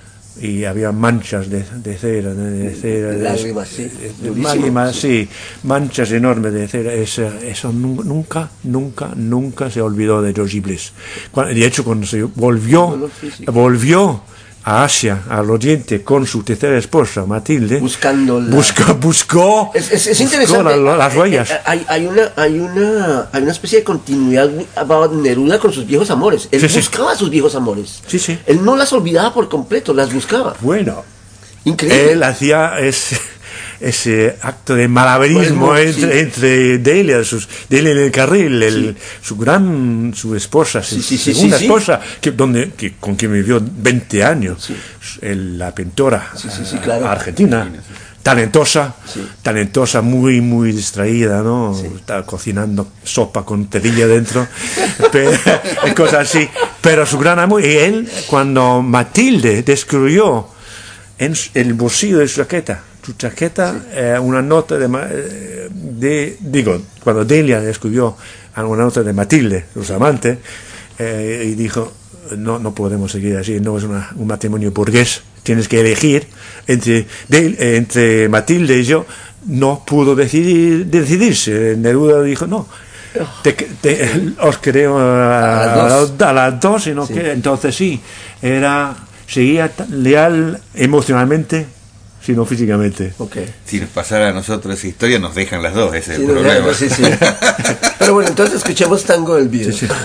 Y había manchas de, de cera, de cera, de
lágrimas, sí,
de, de lágrimas, sí, manchas enormes de cera. Eso, eso nunca, nunca, nunca se olvidó de Josie Bliss. De hecho, cuando se volvió, volvió a Asia, al Oriente, con su tercera esposa, Matilde,
buscando la...
buscó, buscó,
es, es, es interesante,
buscó la, las huellas.
Hay, hay, una, hay, una, hay una especie de continuidad Neruda con sus viejos amores. Él sí, buscaba sí. sus viejos amores.
Sí, sí.
Él no las olvidaba por completo, las buscaba.
Bueno,
increíble.
Él hacía ese, ese acto de malabarismo bueno, entre, sí. entre Delia, sus, Delia en el carril, el, sí. su gran, su esposa, su sí, sí, segunda sí, sí, esposa, sí. Que, donde, que, con quien vivió veinte años, sí. el, la pintora
sí, sí, sí, claro.
argentina, sí. talentosa, sí. talentosa, muy, muy distraída, ¿no? Sí. Está cocinando sopa con terilla dentro, pero, cosas así. Pero su gran amor, y él, cuando Matilde descubrió en el bolsillo de su chaqueta, su chaqueta, sí. eh, una nota de, de, digo, cuando Delia descubrió una nota de Matilde, sus amantes, eh, y dijo: no, no podemos seguir así, no es una, un matrimonio burgués, tienes que elegir entre, de, entre Matilde y yo. No pudo decidir, decidirse. Neruda dijo: no, te, te, os creo a, a, las dos, a las dos, sino sí. que entonces sí, era, seguía leal emocionalmente, sino físicamente.
Okay.
Si nos pasara a nosotros esa historia, nos dejan las dos, ese es
sí,
el problema.
No, sí, sí. Pero bueno, entonces escuchemos Tango del Viudo. Sí, sí.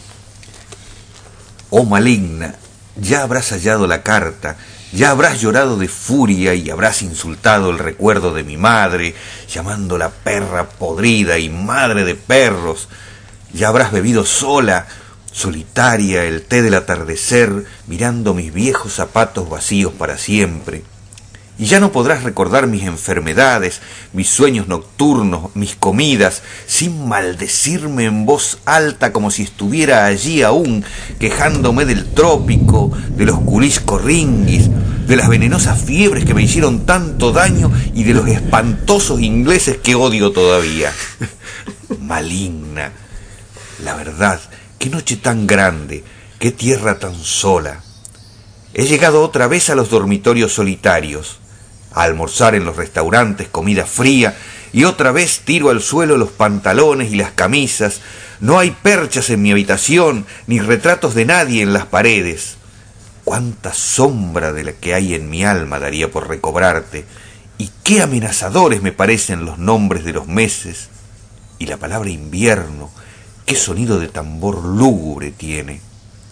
Oh maligna, ya habrás hallado la carta, ya habrás llorado de furia y habrás insultado el recuerdo de mi madre, llamándola perra podrida y madre de perros. Ya habrás bebido sola, solitaria, el té del atardecer, mirando mis viejos zapatos vacíos para siempre. Y ya no podrás recordar mis enfermedades, mis sueños nocturnos, mis comidas, sin maldecirme en voz alta como si estuviera allí aún, quejándome del trópico, de los culiscorringuis, de las venenosas fiebres que me hicieron tanto daño y de los espantosos ingleses que odio todavía. Maligna, la verdad, qué noche tan grande, qué tierra tan sola. He llegado otra vez a los dormitorios solitarios, a almorzar en los restaurantes comida fría, y otra vez tiro al suelo los pantalones y las camisas. No hay perchas en mi habitación, ni retratos de nadie en las paredes. Cuánta sombra de la que hay en mi alma daría por recobrarte, y qué amenazadores me parecen los nombres de los meses, y la palabra invierno, qué sonido de tambor lúgubre tiene.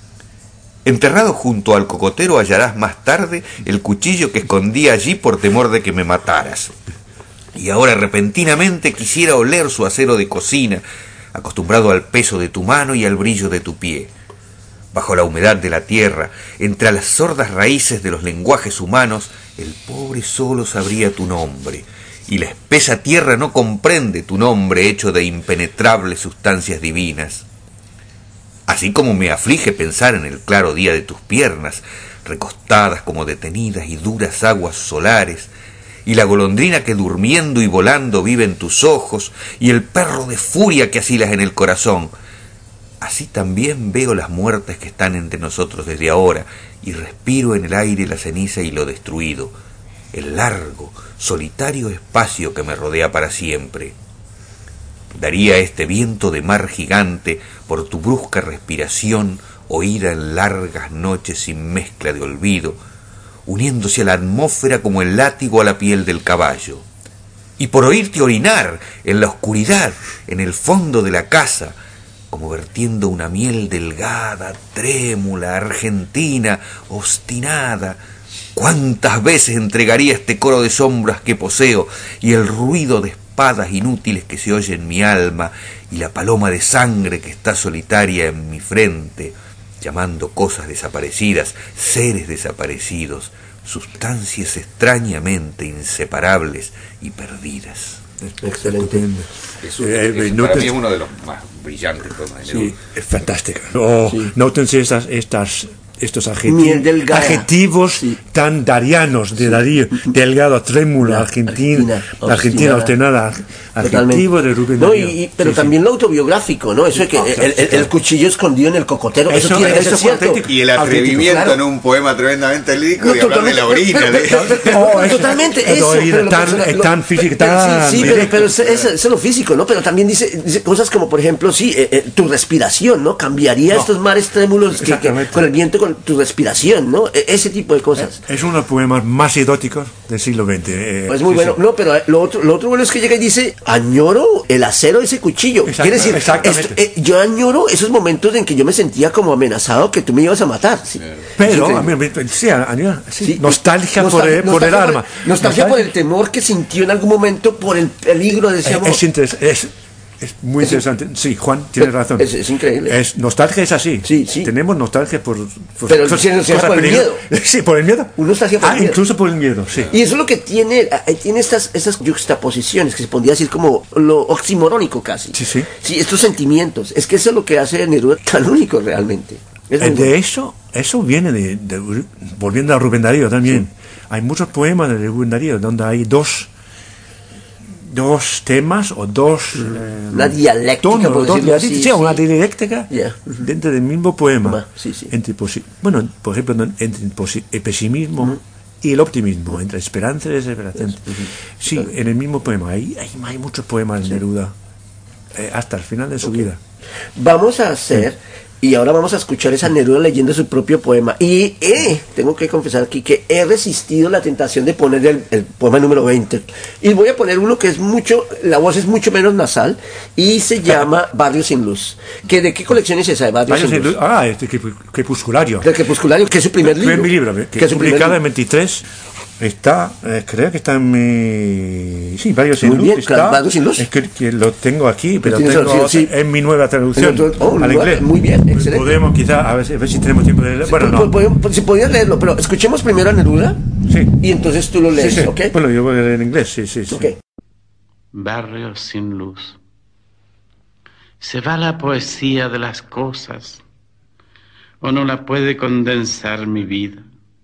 Enterrado junto al cocotero hallarás más tarde el cuchillo que escondí allí por temor de que me mataras. Y ahora repentinamente quisiera oler su acero de cocina, acostumbrado al peso de tu mano y al brillo de tu pie. Bajo la humedad de la tierra, entre las sordas raíces de los lenguajes humanos, el pobre solo sabría tu nombre, y la espesa tierra no comprende tu nombre hecho de impenetrables sustancias divinas. Así como me aflige pensar en el claro día de tus piernas, recostadas como detenidas y duras aguas solares, y la golondrina que durmiendo y volando vive en tus ojos, y el perro de furia que asilas en el corazón. Así también veo las muertes que están entre nosotros desde ahora, y respiro en el aire la ceniza y lo destruido, el largo, solitario espacio que me rodea para siempre. Daría este viento de mar gigante por tu brusca respiración, oída en largas noches sin mezcla de olvido, uniéndose a la atmósfera como el látigo a la piel del caballo. Y por oírte orinar en la oscuridad, en el fondo de la casa, como vertiendo una miel delgada, trémula, argentina, obstinada. ¿Cuántas veces entregaría este coro de sombras que poseo, y el ruido de espadas inútiles que se oye en mi alma, y la paloma de sangre que está solitaria en mi frente, llamando cosas desaparecidas, seres desaparecidos, sustancias extrañamente inseparables y perdidas?
Excelente.
Eso,
Eh,
eso
no
para
te-
mí es uno de los más brillantes poemas de Neruda.
Sí, es fantástica. Oh,
Sí.
Nótense estas, estas, estos
Miel
adjetivos,
delgada.
adjetivos
Sí.
tan darianos de Darío. Delgado, trémulo,
La
argentina,
Argentina,
argentina,
obstinada.
obstinada. Adjetivo de Rubén
No, y,
Darío.
y- pero
Sí,
también lo autobiográfico, ¿no? Eso de que
Ah,
el,
claro,
el-
sí,
el
claro.
cuchillo escondido en el cocotero, eso,
Eso-
tiene que
eso
ser
fue
cierto.
auténtico.
Y el
Auténtico,
atrevimiento
claro.
en un poema tremendamente lírico
No,
de hablar de la orina.
pero-
de-
pero- pero- pero-
Oh,
pero
eso-
totalmente
pero
eso.
orina
pero lo
tan-
personal-
es
lo-
tan físico,
pero-
tan
Sí, sí, pero,
directo.
pero eso, eso- eso es lo físico, ¿no? Pero también dice, dice cosas como, por ejemplo, sí, eh, eh, tu respiración, ¿no? Cambiaría
No.
estos mares trémulos que- que,
Exactamente.
con el viento, con tu respiración, ¿no? E- ese tipo de cosas.
Es uno de los poemas más eróticos del siglo veinte. eh,
Pues muy
sí,
bueno,
sí.
no, pero eh, lo otro, lo otro bueno es que llega y dice, añoro el acero de ese cuchillo.
Exacto,
Quiere decir,
exactamente.
esto- eh, yo añoro esos momentos en que yo me sentía como amenazado que tú me ibas a matar. Sí.
Pero,
Sí,
a mí, me- sí, a- a- sí,
sí.
nostalgia,
Nostal-
por, el, por el
nostalgia
arma.
Nostalgia por el temor que sintió en algún momento por el peligro de ese amor.
Es, interes- es, es muy
Es-
interesante. Sí, Juan, tienes
es-
razón.
es- es increíble.
Es, nostalgia es así.
Sí, sí.
Tenemos nostalgia por, por
Pero
cosas-
sí, nostalgia
cosas
por el
peligro-
miedo.
Sí, por el miedo.
Uno nostalgia por
ah,
el miedo.
incluso por el miedo, sí.
Y eso es lo que tiene, eh, tiene estas, estas juxtaposiciones, que se podría decir como lo oximorónico casi.
Sí, sí.
Sí, estos sentimientos. Es que eso es lo que hace a Neruda tan único realmente. Es muy
Eh,
bueno.
de eso, eso viene de, de- volviendo a Rubén Darío también. Hay muchos poemas de Rubén Darío donde hay dos dos temas o dos eh,
Una dialéctica,
tonos,
por
dos
decirlo así,
dialécticas, sí, una
sí.
dialéctica
Ya.
dentro del mismo poema.
Toma, sí, sí.
Entre posi- bueno, por ejemplo, no, entre el, posi- el pesimismo y el optimismo, entre esperanza y desesperación. Sí, en el mismo poema. Hay, hay, hay muchos poemas de Neruda eh, hasta el final de su vida.
Vamos a hacer, y ahora vamos a escuchar esa Neruda leyendo su propio poema. Y eh, tengo que confesar aquí que he resistido la tentación de poner el, el poema número veinte. Y voy a poner uno que es mucho, la voz es mucho menos nasal, y se llama Barrio sin Luz. ¿Que ¿De qué colección es esa de Barrio
Varios
sin Luz?
elu- ah, este crep- crepusculario.
Del Crepusculario, que es su primer libro.
Fue mi libro, que,
Que es su primer
publicado en
libro.
veintitrés. Está, eh, creo que está en mi. Sí, varios sin
Muy
luz.
bien,
está,
claro, Varios sin Luz.
Es que, que lo tengo aquí, pero
tienes
tengo
el- sí, sí.
en mi nueva traducción
Oh,
al
nueva,
inglés.
muy bien, excelente.
Podemos quizá, a ver, si- a ver si tenemos tiempo de leer. Bueno,
Pues,
no.
podemos- pues, si podías leerlo, pero escuchemos primero a Neruda
Sí.
y entonces tú lo lees,
Sí, sí.
¿ok?
Bueno, yo voy a leer en inglés, sí, sí. sí.
Ok.
Barrio sin luz. Se va la poesía de las cosas, o no la puede condensar mi vida.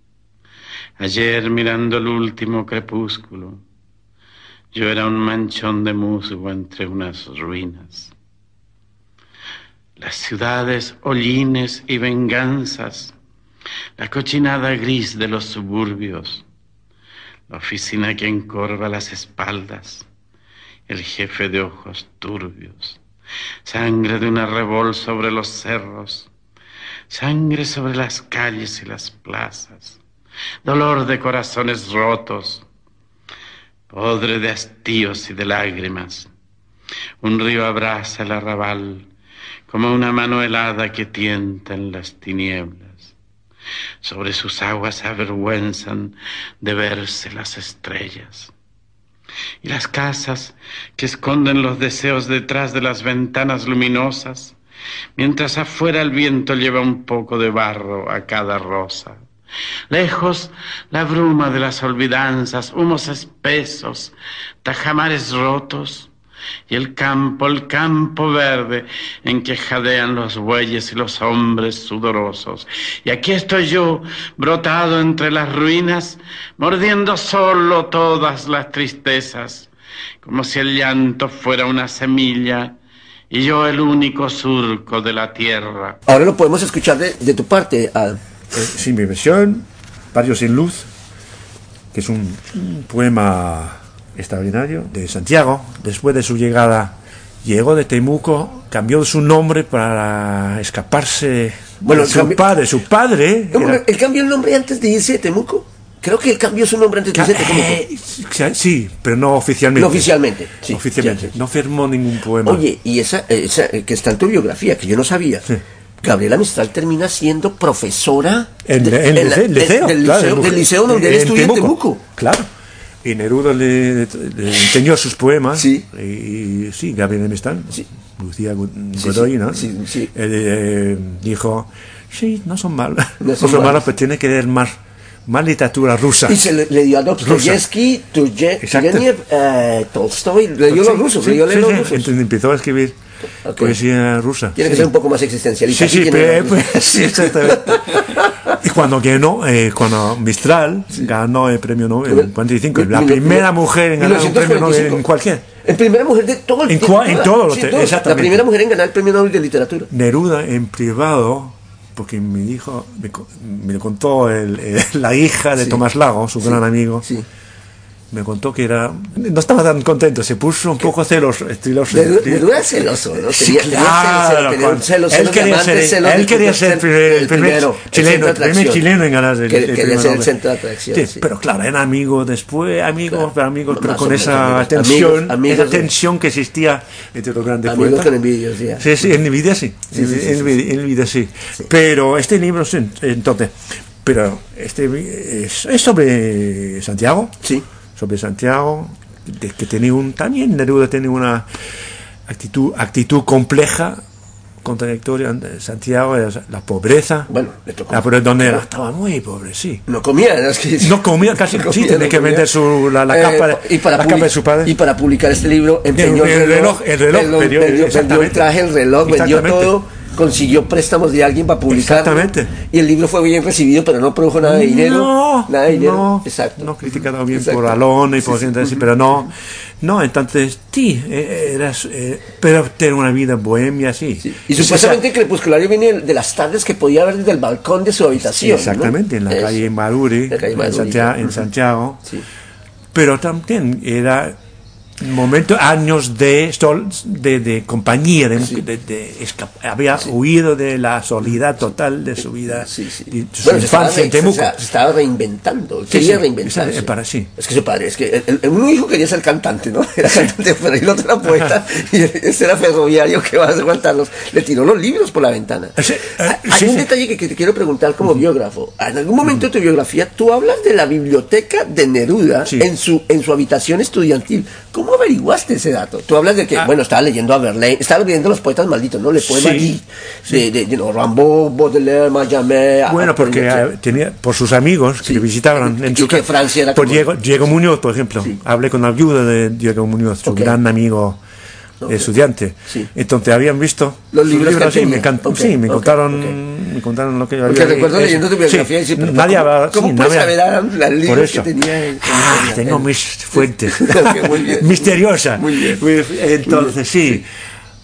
Ayer, mirando el último crepúsculo, yo era un manchón de musgo entre unas ruinas. Las ciudades, hollines y venganzas la cochinada gris de los suburbios, la oficina que encorva las espaldas, el jefe de ojos turbios, sangre de una revol sobre los cerros, sangre sobre las calles y las plazas, dolor de corazones rotos, podre de hastíos y de lágrimas. Un río abraza el arrabal como una mano helada que tienta en las tinieblas. Sobre sus aguas se avergüenzan de verse las estrellas. Y las casas que esconden los deseos detrás de las ventanas luminosas, mientras afuera el viento lleva un poco de barro a cada rosa. Lejos la bruma de las olvidanzas, humos espesos, tajamares rotos, y el campo, el campo verde en que jadean los bueyes y los hombres sudorosos. Y aquí estoy yo, brotado entre las ruinas, mordiendo solo todas las tristezas, como si el llanto fuera una semilla y yo el único surco de la tierra.
Ahora lo podemos escuchar de, de tu parte, Adam.
Sí, mi versión, Barrio sin luz, que es un, un poema extraordinario de Santiago. Después de su llegada, llegó de Temuco, cambió su nombre para escaparse
bueno,
de su
cambi-
padre. Su padre.
¿Él
Era...
cambió el nombre antes de irse de Temuco? Creo que él cambió su nombre antes de irse de Temuco.
Eh, sí, pero no oficialmente.
No oficialmente. Sí,
oficialmente.
sí, sí.
No firmó ningún poema.
Oye, y esa, esa que está en tu biografía, que yo no sabía. Sí. Gabriela Mistral termina siendo profesora
en,
de,
en,
en la,
el liceo,
del,
claro,
liceo, del liceo donde él estudia en Temuco.
Claro. Y Neruda le, le enseñó sus poemas.
Sí.
Y, y sí, Gabriela Mistral, sí. Lucía Godoy,
sí,
¿no?
Sí, sí.
Eh, eh, dijo, sí, no son malos, no,
no son,
son malos, pero tiene que leer más, más literatura rusa.
Y se le, le dio a Dostoyevsky, Turgenev, eh, Tolstoy, le dio sí, los rusos,
sí,
le dio
sí,
los
sí.
rusos.
Entonces empezó a escribir okay. poesía rusa.
Tiene
sí.
que ser un poco más existencialista.
Sí, sí, pero, pues, sí, exactamente. Y cuando ganó, eh, cuando Mistral sí. ganó el premio Nobel en cuarenta y cinco, la mil, primera mil, mujer en ganar un premio Nobel en cualquier.
En primera mujer de todo el
en, cua, en todo lo
sí,
te,
todo,
exactamente.
La primera mujer en ganar el premio Nobel de literatura.
Neruda en privado, porque me dijo, me, me contó el, el, la hija de sí. Tomás Lago, su sí. gran amigo.
Sí.
Me contó que era no estaba tan contento, se puso un poco celoso, estiloso.
Neruda es celoso, ¿no?
Sí, tenía, claro, tenía celos, celos, él quería ser, celos él quería ser el primer, el primero, chileno, el primer chileno en ganar el,
que,
el
quería ser el centro de atracción.
Sí,
sí.
Pero claro, eran amigos después, amigos,
claro,
pero amigos, pero con esa
amigos,
tensión,
amigos, amigos,
esa tensión que existía entre los grandes
amigos
poetas.
Con envidia, sí.
Sí, sí, en envidia sí, sí, sí, sí, envidia, sí. envidia sí. sí. Pero este libro, entonces, pero este es, es sobre Santiago.
Sí.
Sobre Santiago, de, que tenía un también Neruda tenía una actitud actitud compleja, contradictoria. Santiago era la pobreza,
bueno, le tocó,
la pobreza donde era, estaba muy pobre, sí,
no comía, es que,
no comía casi, no comía, sí, tenía no que comía. Vender su la, la
eh,
capa de,
y para
la
public-
capa de su padre,
y para publicar este libro empeñó
el, el, el reloj, el reloj,
vendió,
vendió,
vendió, vendió el traje, el reloj, vendió todo. Consiguió préstamos de alguien para publicarlo.
Exactamente.
Y el libro fue bien recibido, pero no produjo nada de dinero.
No,
nada de dinero.
No,
exacto.
No criticado bien
exacto.
por Alona y por
sí,
gente
sí.
así, pero no. No, entonces, sí, eras, eh, pero tener una vida bohemia, sí. sí.
Y supuestamente el crepusculario viene de las tardes que podía ver desde el balcón de su habitación.
Sí, exactamente, ¿no? en la
es,
calle Maruri,
la calle Maruri
en Santiago. En Santiago.
Sí.
Pero también era momentos, años de, sol, de, de compañía, de,
sí.
de, de escap- había sí. huido de la soledad total de su vida,
sí, sí.
y su
bueno,
infancia
se
en Temuco.
Se, se estaba reinventando,
sí,
quería
sí,
reinventarse.
Es, para, sí.
es que su padre, es que el, el, un hijo quería ser cantante, ¿no? Era cantante, pero el otro era poeta, y ese era ferroviario que va a aguantarlos. Le tiró los libros por la ventana.
Sí, uh,
Hay
sí,
un
sí.
detalle que, que te quiero preguntar como uh-huh. biógrafo. En algún momento uh-huh. de tu biografía, tú hablas de la biblioteca de Neruda sí. en su en su habitación estudiantil. ¿Cómo averiguaste ese dato? Tú hablas de que, ah. bueno, estaba leyendo a Verlaine, estaba leyendo los poetas malditos, ¿no? Le poema
sí,
allí,
sí.
de, de, de no, Rimbaud, Baudelaire, Mallarmé.
Bueno, porque a, tenía, por sus amigos que
sí.
le visitaban
y,
en
y
su
que Francia era
por
como...
Diego, Diego Muñoz, por ejemplo.
Sí.
Hablé con la viuda de Diego Muñoz, su
okay.
gran amigo okay. estudiante.
Sí.
Entonces habían visto
los libros, libros,
que sí, me, encant-
okay.
sí, me
okay.
contaron,
okay.
me contaron lo que yo
porque
había.
recuerdo
eso.
leyendo tu biografía
sí.
y pero
nadie
¿cómo,
va,
¿cómo
sí,
puedes
nadie,
saber los libros que tenía? En,
ah,
en,
tengo
en,
mis fuentes.
Muy bien.
Misteriosa.
Muy bien.
Entonces,
Muy bien.
sí.
sí.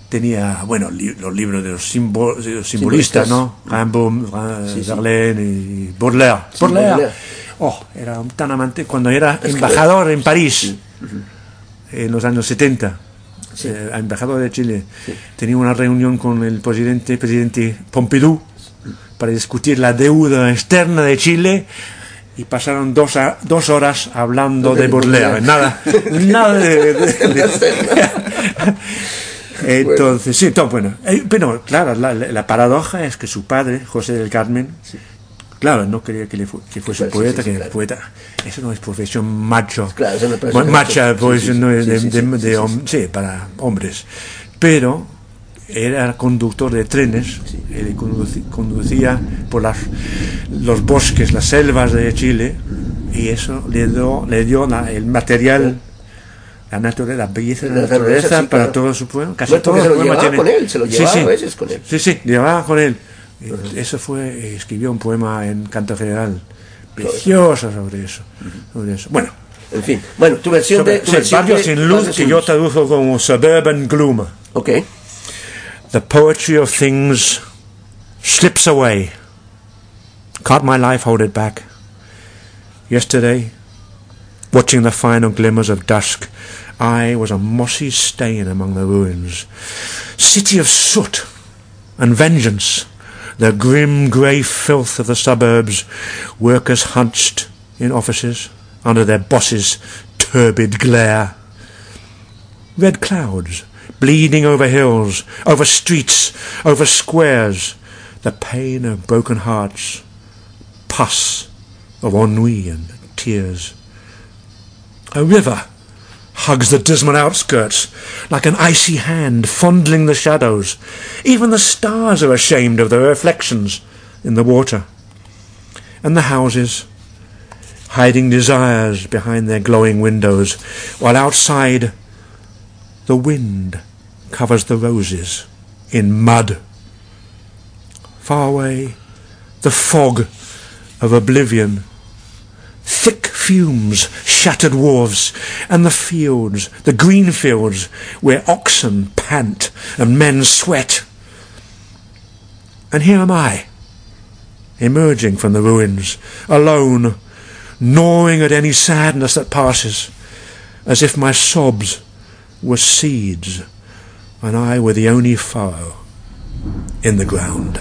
tenía, bueno, li los libros de los, simbol de los simbolistas, ¿no? Rimbaud, sí, Verlaine y Baudelaire.
Sí,
Baudelaire.
Baudelaire.
Oh, era tan amante cuando era es embajador correcto. En París, sí. uh-huh. en los años setenta, sí. eh, embajador de Chile. Sí. Tenía una reunión con el presidente, presidente Pompidou, para discutir la deuda externa de Chile. Y pasaron dos, a, dos horas hablando de Baudelaire. Nada, nada de... de, de entonces, sí, todo bueno. Eh, pero, claro, la, la paradoja es que su padre, José del Carmen, sí. claro, no quería que, le fu que fuese sí, poeta, sí, sí, que claro. poeta. Eso no es profesión macho. Claro, eso no es profesión macha, pues sí, sí, no es sí, de, sí, de, sí, de, sí, sí, para hombres. Pero era conductor de trenes, sí. él conducía, conducía por las, los bosques, las selvas de Chile, y eso le dio, le dio la, el material, la naturaleza, la belleza de la, la naturaleza, naturaleza sí, para claro. todo su pueblo. Casi
bueno,
todo
se lo llevaba tiene... con él, se lo llevaba sí, sí. a veces con él.
Sí, sí, llevaba con él. Uh-huh. Eso fue, escribió un poema en Canto Federal, precioso sobre eso, uh-huh. sobre eso. Bueno.
En fin, bueno, tu versión
sobre,
de... Tu
sí,
versión
Barrios
de,
sin luz, que yo traduzco como Suburban Gloom.
Ok.
The poetry of things slips away. Can't my life hold it back? Yesterday, watching the final glimmers of dusk, I was a mossy stain among the ruins. City of soot and vengeance, the grim grey filth of the suburbs, workers hunched in offices under their bosses' turbid glare. Red clouds bleeding over hills, over streets, over squares, the pain of broken hearts, pus of ennui and tears. A river hugs the dismal outskirts like an icy hand fondling the shadows. Even the stars are ashamed of their reflections in the water. And the houses, hiding desires behind their glowing windows, while outside the wind covers the roses in mud. Far away, the fog of oblivion, thick fumes, shattered wharves, and the fields, the green fields, where oxen pant and men sweat. And here am I, emerging from the ruins, alone, gnawing at any sadness that passes, as if my sobs were seeds, and I were the only furrow in the ground.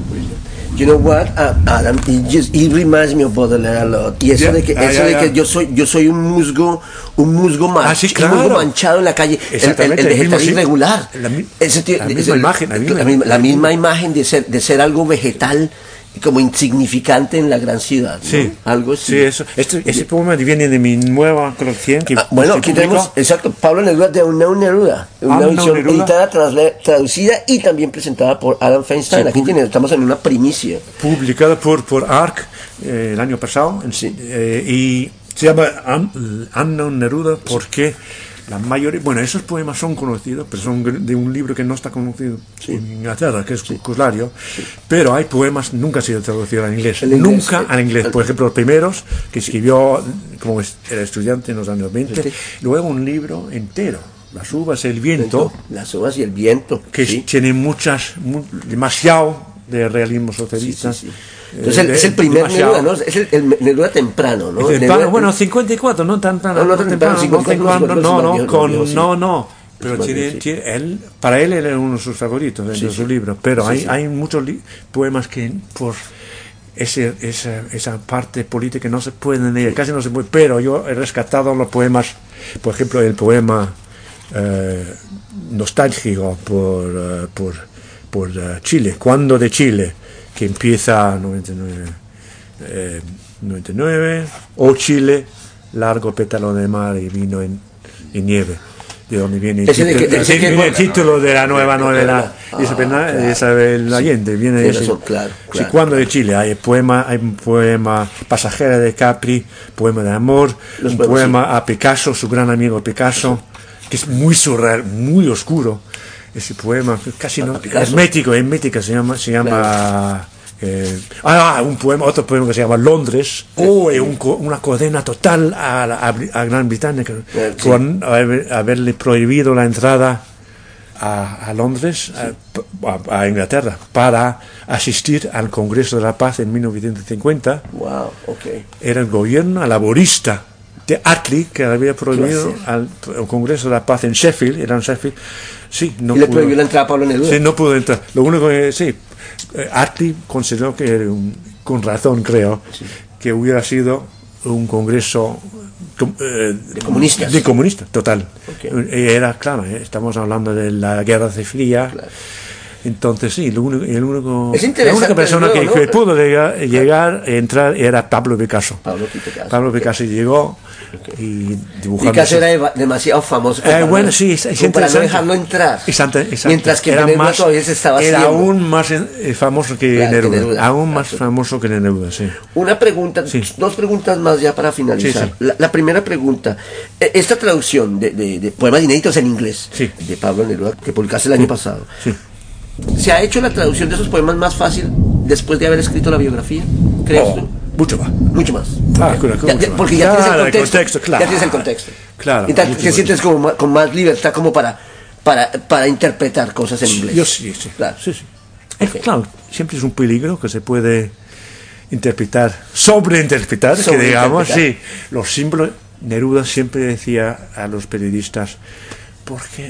You know what, uh, Adam, it, just, it reminds me of Baudelaire a lot. Y eso yeah, de que, eso yeah, de yeah. que yo soy yo soy un musgo un musgo, man, ah, sí, claro. un musgo manchado en la calle, el, el, el vegetal el irregular.
La,
ese tío,
la, misma
ese,
imagen, la, misma,
la, misma, la misma imagen de ser, de ser algo vegetal como insignificante en la gran ciudad, ¿no?
Sí,
algo así.
Sí, eso. Este, ese poema viene de mi nueva colección. Que
ah, bueno, aquí tenemos, exacto, Pablo Neruda de Unknown Neruda, una edición Neruda. editada, traducida y también presentada por Adam Feinstein. Sí, aquí tiene, estamos en una primicia.
Publicada por, por A R C eh, el año pasado, sí. eh, y se llama Un, Unknown Neruda porque la mayoría, bueno, esos poemas son conocidos, pero son de un libro que no está conocido sí. en Inglaterra, que es sí. Cuslario, sí. pero hay poemas, nunca han sido traducidos al inglés, inglés nunca al inglés. El, Por ejemplo, los primeros que escribió como era estudiante en los años veinte, sí. luego un libro entero, Las uvas y el viento,
Las uvas y el viento,
que sí. tiene muchas, muy, demasiado de realismo socialista. Sí, sí, sí.
Entonces eh, es el primer demasiado. Neruda, ¿no? Es el, el Neruda temprano, ¿no?
El temprano, bueno, cincuenta y cuatro, no tan, tan no, no, no temprano, temprano, no, no, no, con, no, no, pero tiene, sí. tiene, él, para él era uno de sus favoritos dentro sí, de su sí. libro, pero sí, hay, sí. hay muchos poemas que por ese, esa, esa parte política no se pueden leer, casi no se puede, pero yo he rescatado los poemas, por ejemplo, el poema eh, nostálgico por, uh, por, por uh, Chile, Cuando de Chile, que empieza noventa y nueve, eh, noventa y nueve, o Chile, largo pétalo de mar y vino en, en nieve, de donde viene el, título, que, de, viene el título de la nueva novela de Isabel, ah, claro. Isabel Allende, sí, viene ese,
razón, claro, claro,
sí, Cuando de Chile, hay poema, hay un poema Pasajera de Capri, poema de amor, Los un poema sí. a Picasso, su gran amigo Picasso, que es muy surreal, muy oscuro. Ese poema casi no hermético, hermética se llama, se llama claro. eh, ah, un poema, otro poema que se llama Londres, o oh, un, una condena total a, a, a Gran Bretaña claro, por sí. haber, haberle prohibido la entrada a, a Londres, sí. a, a Inglaterra, para asistir al Congreso de la Paz en mil novecientos cincuenta.
Wow, okay.
Era el gobierno laborista de Attlee que había prohibido al, al Congreso de la Paz en Sheffield, era en Sheffield. Sí, no
y le
pudo,
prohibió la entrada a Pablo Neruda.
Sí, no pudo entrar. Lo único que sí, Attlee consideró que era un, con razón creo, sí. que hubiera sido un congreso eh,
de comunistas.
De comunistas, total.
Okay.
Era claro, eh, estamos hablando de la Guerra Fría. Claro. Entonces sí, lo único, el único, la única persona que, ¿no? que pudo llegar, llegar a entrar era Pablo Picasso.
Pablo Picasso,
Pablo Picasso okay. llegó okay. y dibujando.
Picasso era demasiado famoso
eh, bueno, sí, es, es
para no dejarlo entrar.
Exacto, exacto.
Mientras que
era, más,
todavía se estaba
era
haciendo.
aún más eh, famoso que, claro, Neruda, que Neruda. Aún más claro. famoso que Neruda, sí.
Una pregunta, sí. dos preguntas más ya para finalizar. Sí, sí. La, la primera pregunta, esta traducción de, de, de poemas inéditos en inglés sí. de Pablo Neruda que publicaste el año sí. pasado. Sí. ¿Se ha hecho la traducción de esos poemas más fácil después de haber escrito la biografía? ¿Crees oh, tú?
Mucho más.
Mucho más.
Ah, okay. claro,
ya, ya, porque ya
claro,
tienes el contexto.
contexto claro.
Ya tienes el contexto.
Claro.
Y te, te sientes como más, con más libertad como para, para, para interpretar cosas en inglés.
Yo sí, sí.
Claro.
sí, sí. Okay. Claro, siempre es un peligro que se puede interpretar, sobreinterpretar, sobre que digamos, sí. Los símbolos, Neruda siempre decía a los periodistas, porque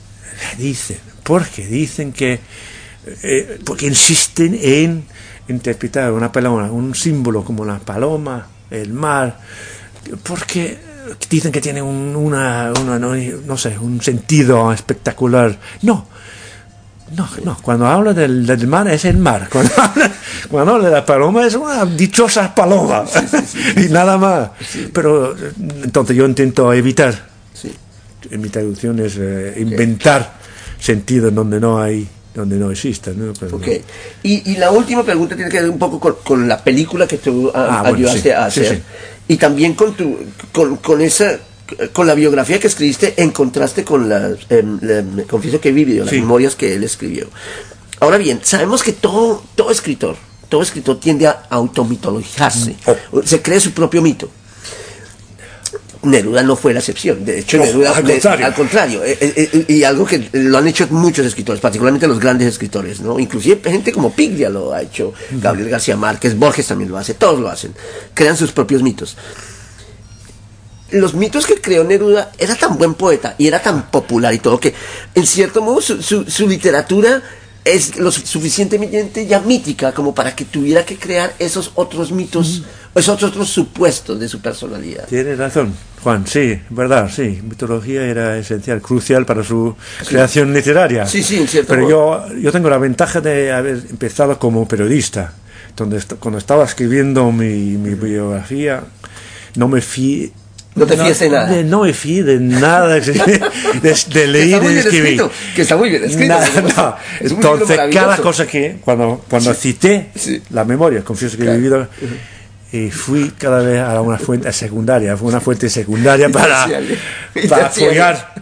dicen, porque dicen que, eh, porque insisten en interpretar una paloma, un símbolo como la paloma, el mar, porque dicen que tiene un, una, una no, no sé, un sentido espectacular. No, no, no. Cuando habla del, del mar es el mar. Cuando habla, cuando habla de la paloma es una dichosa paloma sí, sí, sí, y nada más. Sí. Pero entonces yo intento evitar, sí. en mi traducción es eh, inventar sentido en donde no hay, donde no exista, ¿no? Pero
okay. no. Y, y la última pregunta tiene que ver un poco con, con la película que tú a, ah, ayudaste bueno, sí, a hacer sí, sí. y también con tu con, con esa con la biografía que escribiste en contraste con las eh, la, confieso que he vivido las sí. memorias que él escribió. Ahora bien, sabemos que todo todo escritor todo escritor tiende a automitologizarse, oh. se cree su propio mito. Neruda no fue la excepción, de hecho no, Neruda
al contrario,
de, al contrario eh, eh, y algo que lo han hecho muchos escritores, particularmente los grandes escritores, ¿no? Inclusive gente como Piglia lo ha hecho, Gabriel García Márquez, Borges también lo hace, todos lo hacen, crean sus propios mitos. Los mitos que creó Neruda, era tan buen poeta y era tan popular y todo que en cierto modo su, su, su literatura es lo suficientemente ya mítica como para que tuviera que crear esos otros mitos, mm. esos otros supuestos de su personalidad.
Tienes razón, Juan, sí, verdad, sí. Mitología era esencial, crucial para su sí. creación literaria.
Sí, sí, en cierto
Pero
modo.
yo, yo tengo la ventaja de haber empezado como periodista, donde cuando estaba escribiendo mi, mi biografía, no me fui.
No te fíes de nada.
De, no me fío de nada de, de, de leer y de escribir.
Escrito, que está muy bien escrito.
No, no. Entonces, cada cosa que, cuando, cuando sí. cité sí. la memoria, confieso que claro. he vivido, uh-huh. y fui cada vez a una fuente secundaria, fue una fuente secundaria para, para apoyar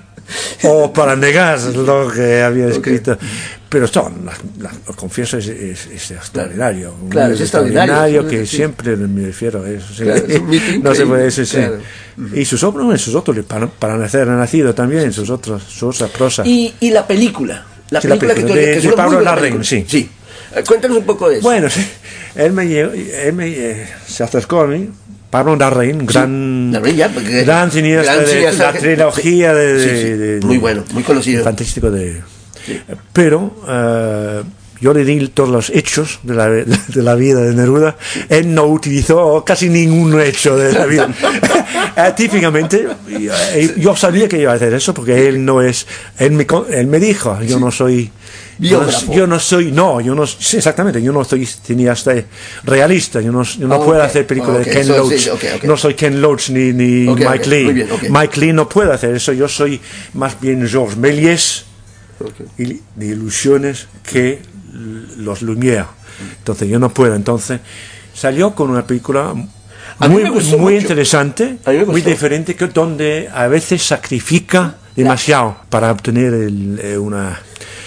o para negar lo que había escrito. Okay. Pero esto, la, la, lo confieso, es, es, es extraordinario.
Claro, es extraordinario.
Que sí. siempre me refiero a eso. Sí.
Claro, es un
no se puede decir, sí.
Claro.
Y sus otros, sus otros para, para nacer, ha nacido también, sus otros, su otra prosa.
Y, y la película. La
sí,
película,
la película
que,
de,
que es
de
una
Pablo Larraín, sí.
sí. Cuéntanos un poco de eso.
Bueno, sí. Él me, él me eh, se acercó a mí. Pablo Larraín, gran,
sí, ya,
gran cineasta gran de cineasta, la trilogía de,
sí, sí,
de, de,
muy bueno, muy conocido,
fantástico de, sí. pero uh, yo le di todos los hechos de la, de la vida de Neruda. Él no utilizó casi ningún hecho de la vida. uh, típicamente yo, yo sabía que iba a hacer eso porque él no es, él me, él me dijo, yo sí. no soy
biógrafo.
Yo no soy, no, yo no, sí, exactamente, yo no soy cineasta realista, yo no, yo no
oh,
puedo
okay.
hacer películas
okay.
de Ken
so,
Loach,
sí, okay, okay.
no soy Ken Loach ni, ni
okay,
Mike
okay.
Lee.
Muy bien, okay.
Mike Lee no puede hacer eso, yo soy más bien Georges Méliès
okay.
y de ilusiones que los Lumière. Entonces yo no puedo, entonces salió con una película muy, muy interesante, muy diferente, que donde a veces sacrifica demasiado para obtener el, eh, una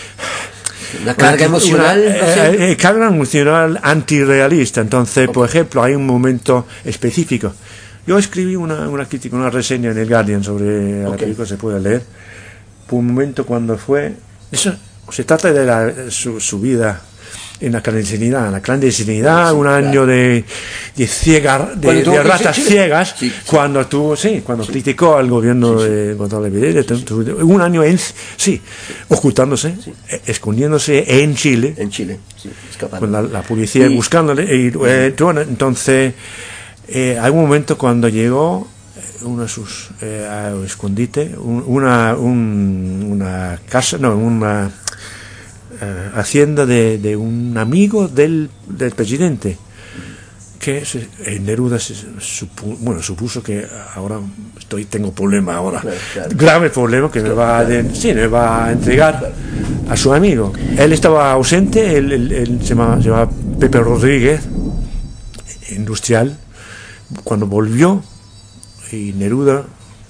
una carga emocional,
una,
no sé.
eh, eh, carga emocional antirrealista. Entonces, okay. por ejemplo, hay un momento específico. Yo escribí una, una crítica, una reseña en el Guardian sobre okay. la película, se puede leer. Por un momento cuando fue Eso se trata de la, su, su vida en la clandestinidad, la clandestinidad, sí, un año claro. de, de, ciega, de, de ratas sí, ciegas, sí, sí. cuando tuvo, sí, cuando sí. criticó al gobierno sí, sí. de Gonzalo Videla, sí, sí. un año en, sí, ocultándose, sí. escondiéndose en Chile,
en Chile, sí, escapando.
Con la, la policía y, buscándole, y eh, bueno, entonces, eh, hay un momento cuando llegó uno de sus eh, a escondite, un, una, un, una casa, no, una Uh, hacienda de, de un amigo del, del presidente que se, eh, Neruda se supu, bueno, supuso que ahora estoy tengo problema ahora claro, claro. grave problema que claro, me va claro. a sí, me va a entregar claro. a su amigo. Él estaba ausente, él, él, él se llama, se llama Pepe Rodríguez, industrial. Cuando volvió y Neruda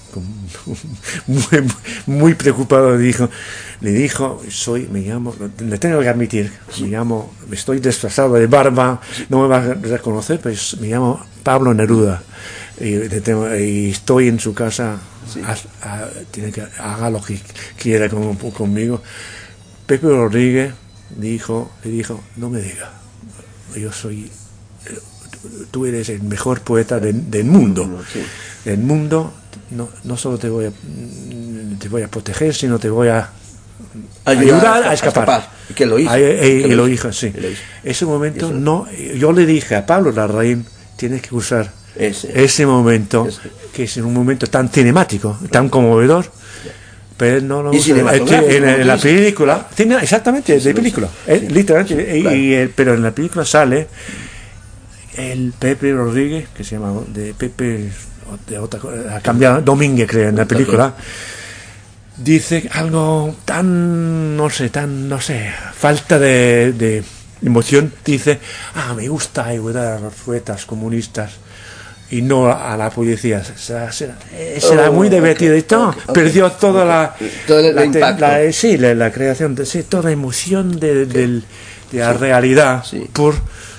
muy, muy preocupado dijo le dijo soy me llamo le tengo que admitir me llamo estoy disfrazado de barba, no me vas a reconocer, pues me llamo Pablo Neruda y, tengo, y estoy en su casa sí. haz, a, tiene que haga lo que quiera con, conmigo. Pepe Rodríguez dijo le dijo no me diga, yo soy tú eres el mejor poeta de, del mundo sí. del mundo. No, no solo te voy a te voy a proteger, sino te voy a ayudar, ayudar a escapar. A escapar.
¿Y que lo hizo?
A, eh, que lo hizo, sí. Lo hizo. Ese momento no, yo le dije a Pablo Larraín, tienes que usar ese, ese momento, ese. que es un momento tan cinemático, tan conmovedor, pero él no lo usa. En, en la película, tiene, exactamente, sí, de película, sí, eh, sí. literalmente, claro. y, y, pero en la película sale el Pepe Rodríguez, que se llama de Pepe de otra cosa, ha cambiado Domínguez creo en la película, dice algo tan no sé, tan no sé, falta de, de emoción, dice ah me gusta ayudar a los poetas comunistas y no a la policía. Será, será, será oh, muy divertido okay, y todo, okay, okay, perdió toda okay. la, todo el la, impacto. La, sí, la, la creación de sí, toda la emoción de, okay. de, de la sí. realidad sí. por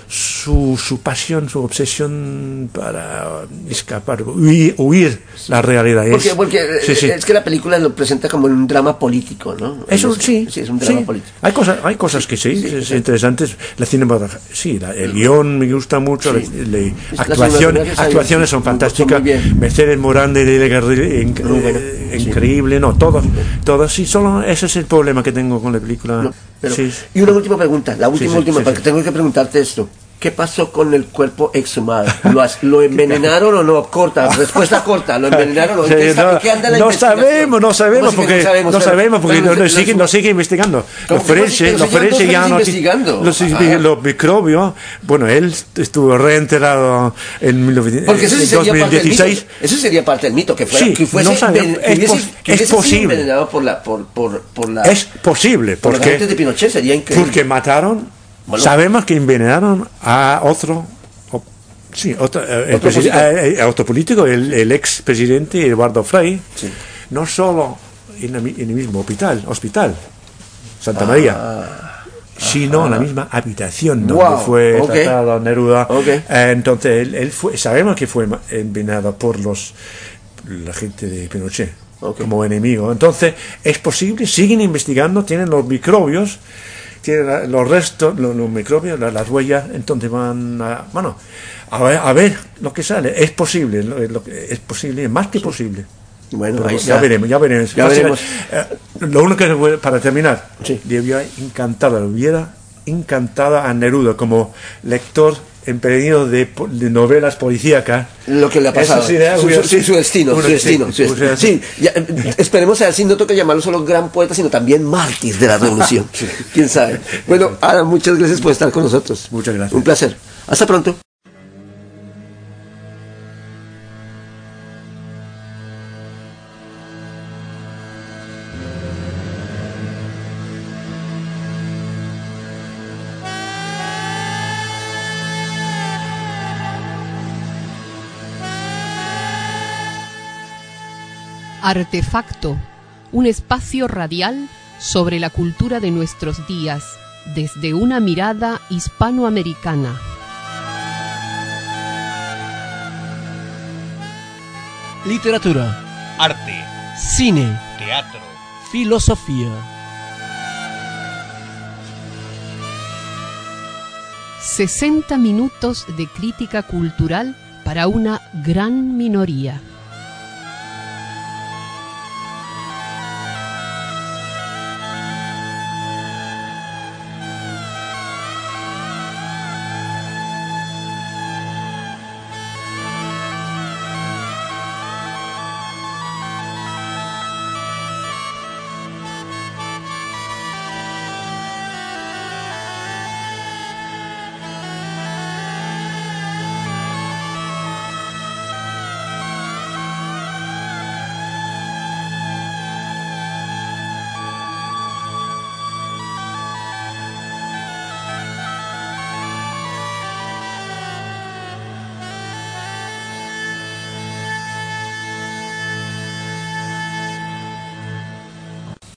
Su, su pasión, su obsesión para escapar, huir, huir sí. la realidad.
Porque, es, porque sí, sí. es que la película lo presenta como un drama político, ¿no?
Eso es, sí,
sí, es un drama
sí.
político.
Hay cosas, hay cosas que sí, sí, sí es sí. interesantes. La cinematografía, sí, la, el guión me gusta mucho, sí. la, la, la actuación, actuaciones son fantásticas. Mercedes Morán de Legarrey, inc bueno, increíble, sí. no, todo, todo, sí, solo ese es el problema que tengo con la película. No,
pero,
sí.
Y una última pregunta, la última,
sí, sí,
última,
sí,
porque
sí.
tengo que preguntarte esto. ¿Qué pasó con el cuerpo exhumado? ¿Lo, ¿Lo envenenaron o no? Corta, respuesta corta. ¿Lo envenenaron o no? ¿En qué, no, ¿qué anda la
no sabemos, no sabemos porque no sabemos, no sabemos porque no, no, sigue, no sigue investigando. Los forenses, los forenses ya no
investigando.
Los, los microbios. Bueno, él estuvo reenterrado en
porque eso sí sería dos mil dieciséis. Parte del mito. Eso sería parte del mito que fuera,
sí,
que fuese,
no sabemos,
que hubiese,
es,
que hubiese
es posible.
envenenado por la, por, por, por la.
Es posible
porque
porque
antes de Pinochet sería increíble.
Porque mataron. Bueno, sabemos que envenenaron a otro, o, sí, otro, eh, ¿Otro, el, eh, otro político, el, el ex presidente Eduardo Frei, sí. no solo en, la, en el mismo hospital, hospital Santa ah, María, sino ajá. en la misma habitación donde wow, fue okay. tratado Neruda. Okay. Eh, entonces él, él fue, sabemos que fue envenenado por los la gente de Pinochet. Okay. Como enemigo. Entonces es posible, siguen investigando, tienen los microbios. Tiene los restos, los, los microbios, las, las huellas, entonces van a, bueno, a ver, a ver lo que sale. Es posible, lo, lo, es posible, más que posible.
Bueno,
pero
ahí
ya
está.
veremos, ya veremos.
Ya veremos.
Eh, lo único que para terminar, sí. le hubiera encantado, le hubiera encantado a Neruda como lector empedernido de, de novelas policíacas.
Lo que le ha pasado. Sí, su, su, su, su destino, su destino. Sí, su destino. Sí, ya, esperemos a ver si no toca llamarlo solo gran poeta, sino también mártir de la revolución. Sí. Quién sabe. Bueno, Adam, muchas gracias por estar con nosotros.
Muchas gracias.
Un placer. Hasta pronto.
Artefacto, un espacio radial sobre la cultura de nuestros días, desde una mirada hispanoamericana.
Literatura, arte, cine, teatro, filosofía.
sesenta minutos de crítica cultural para una gran minoría.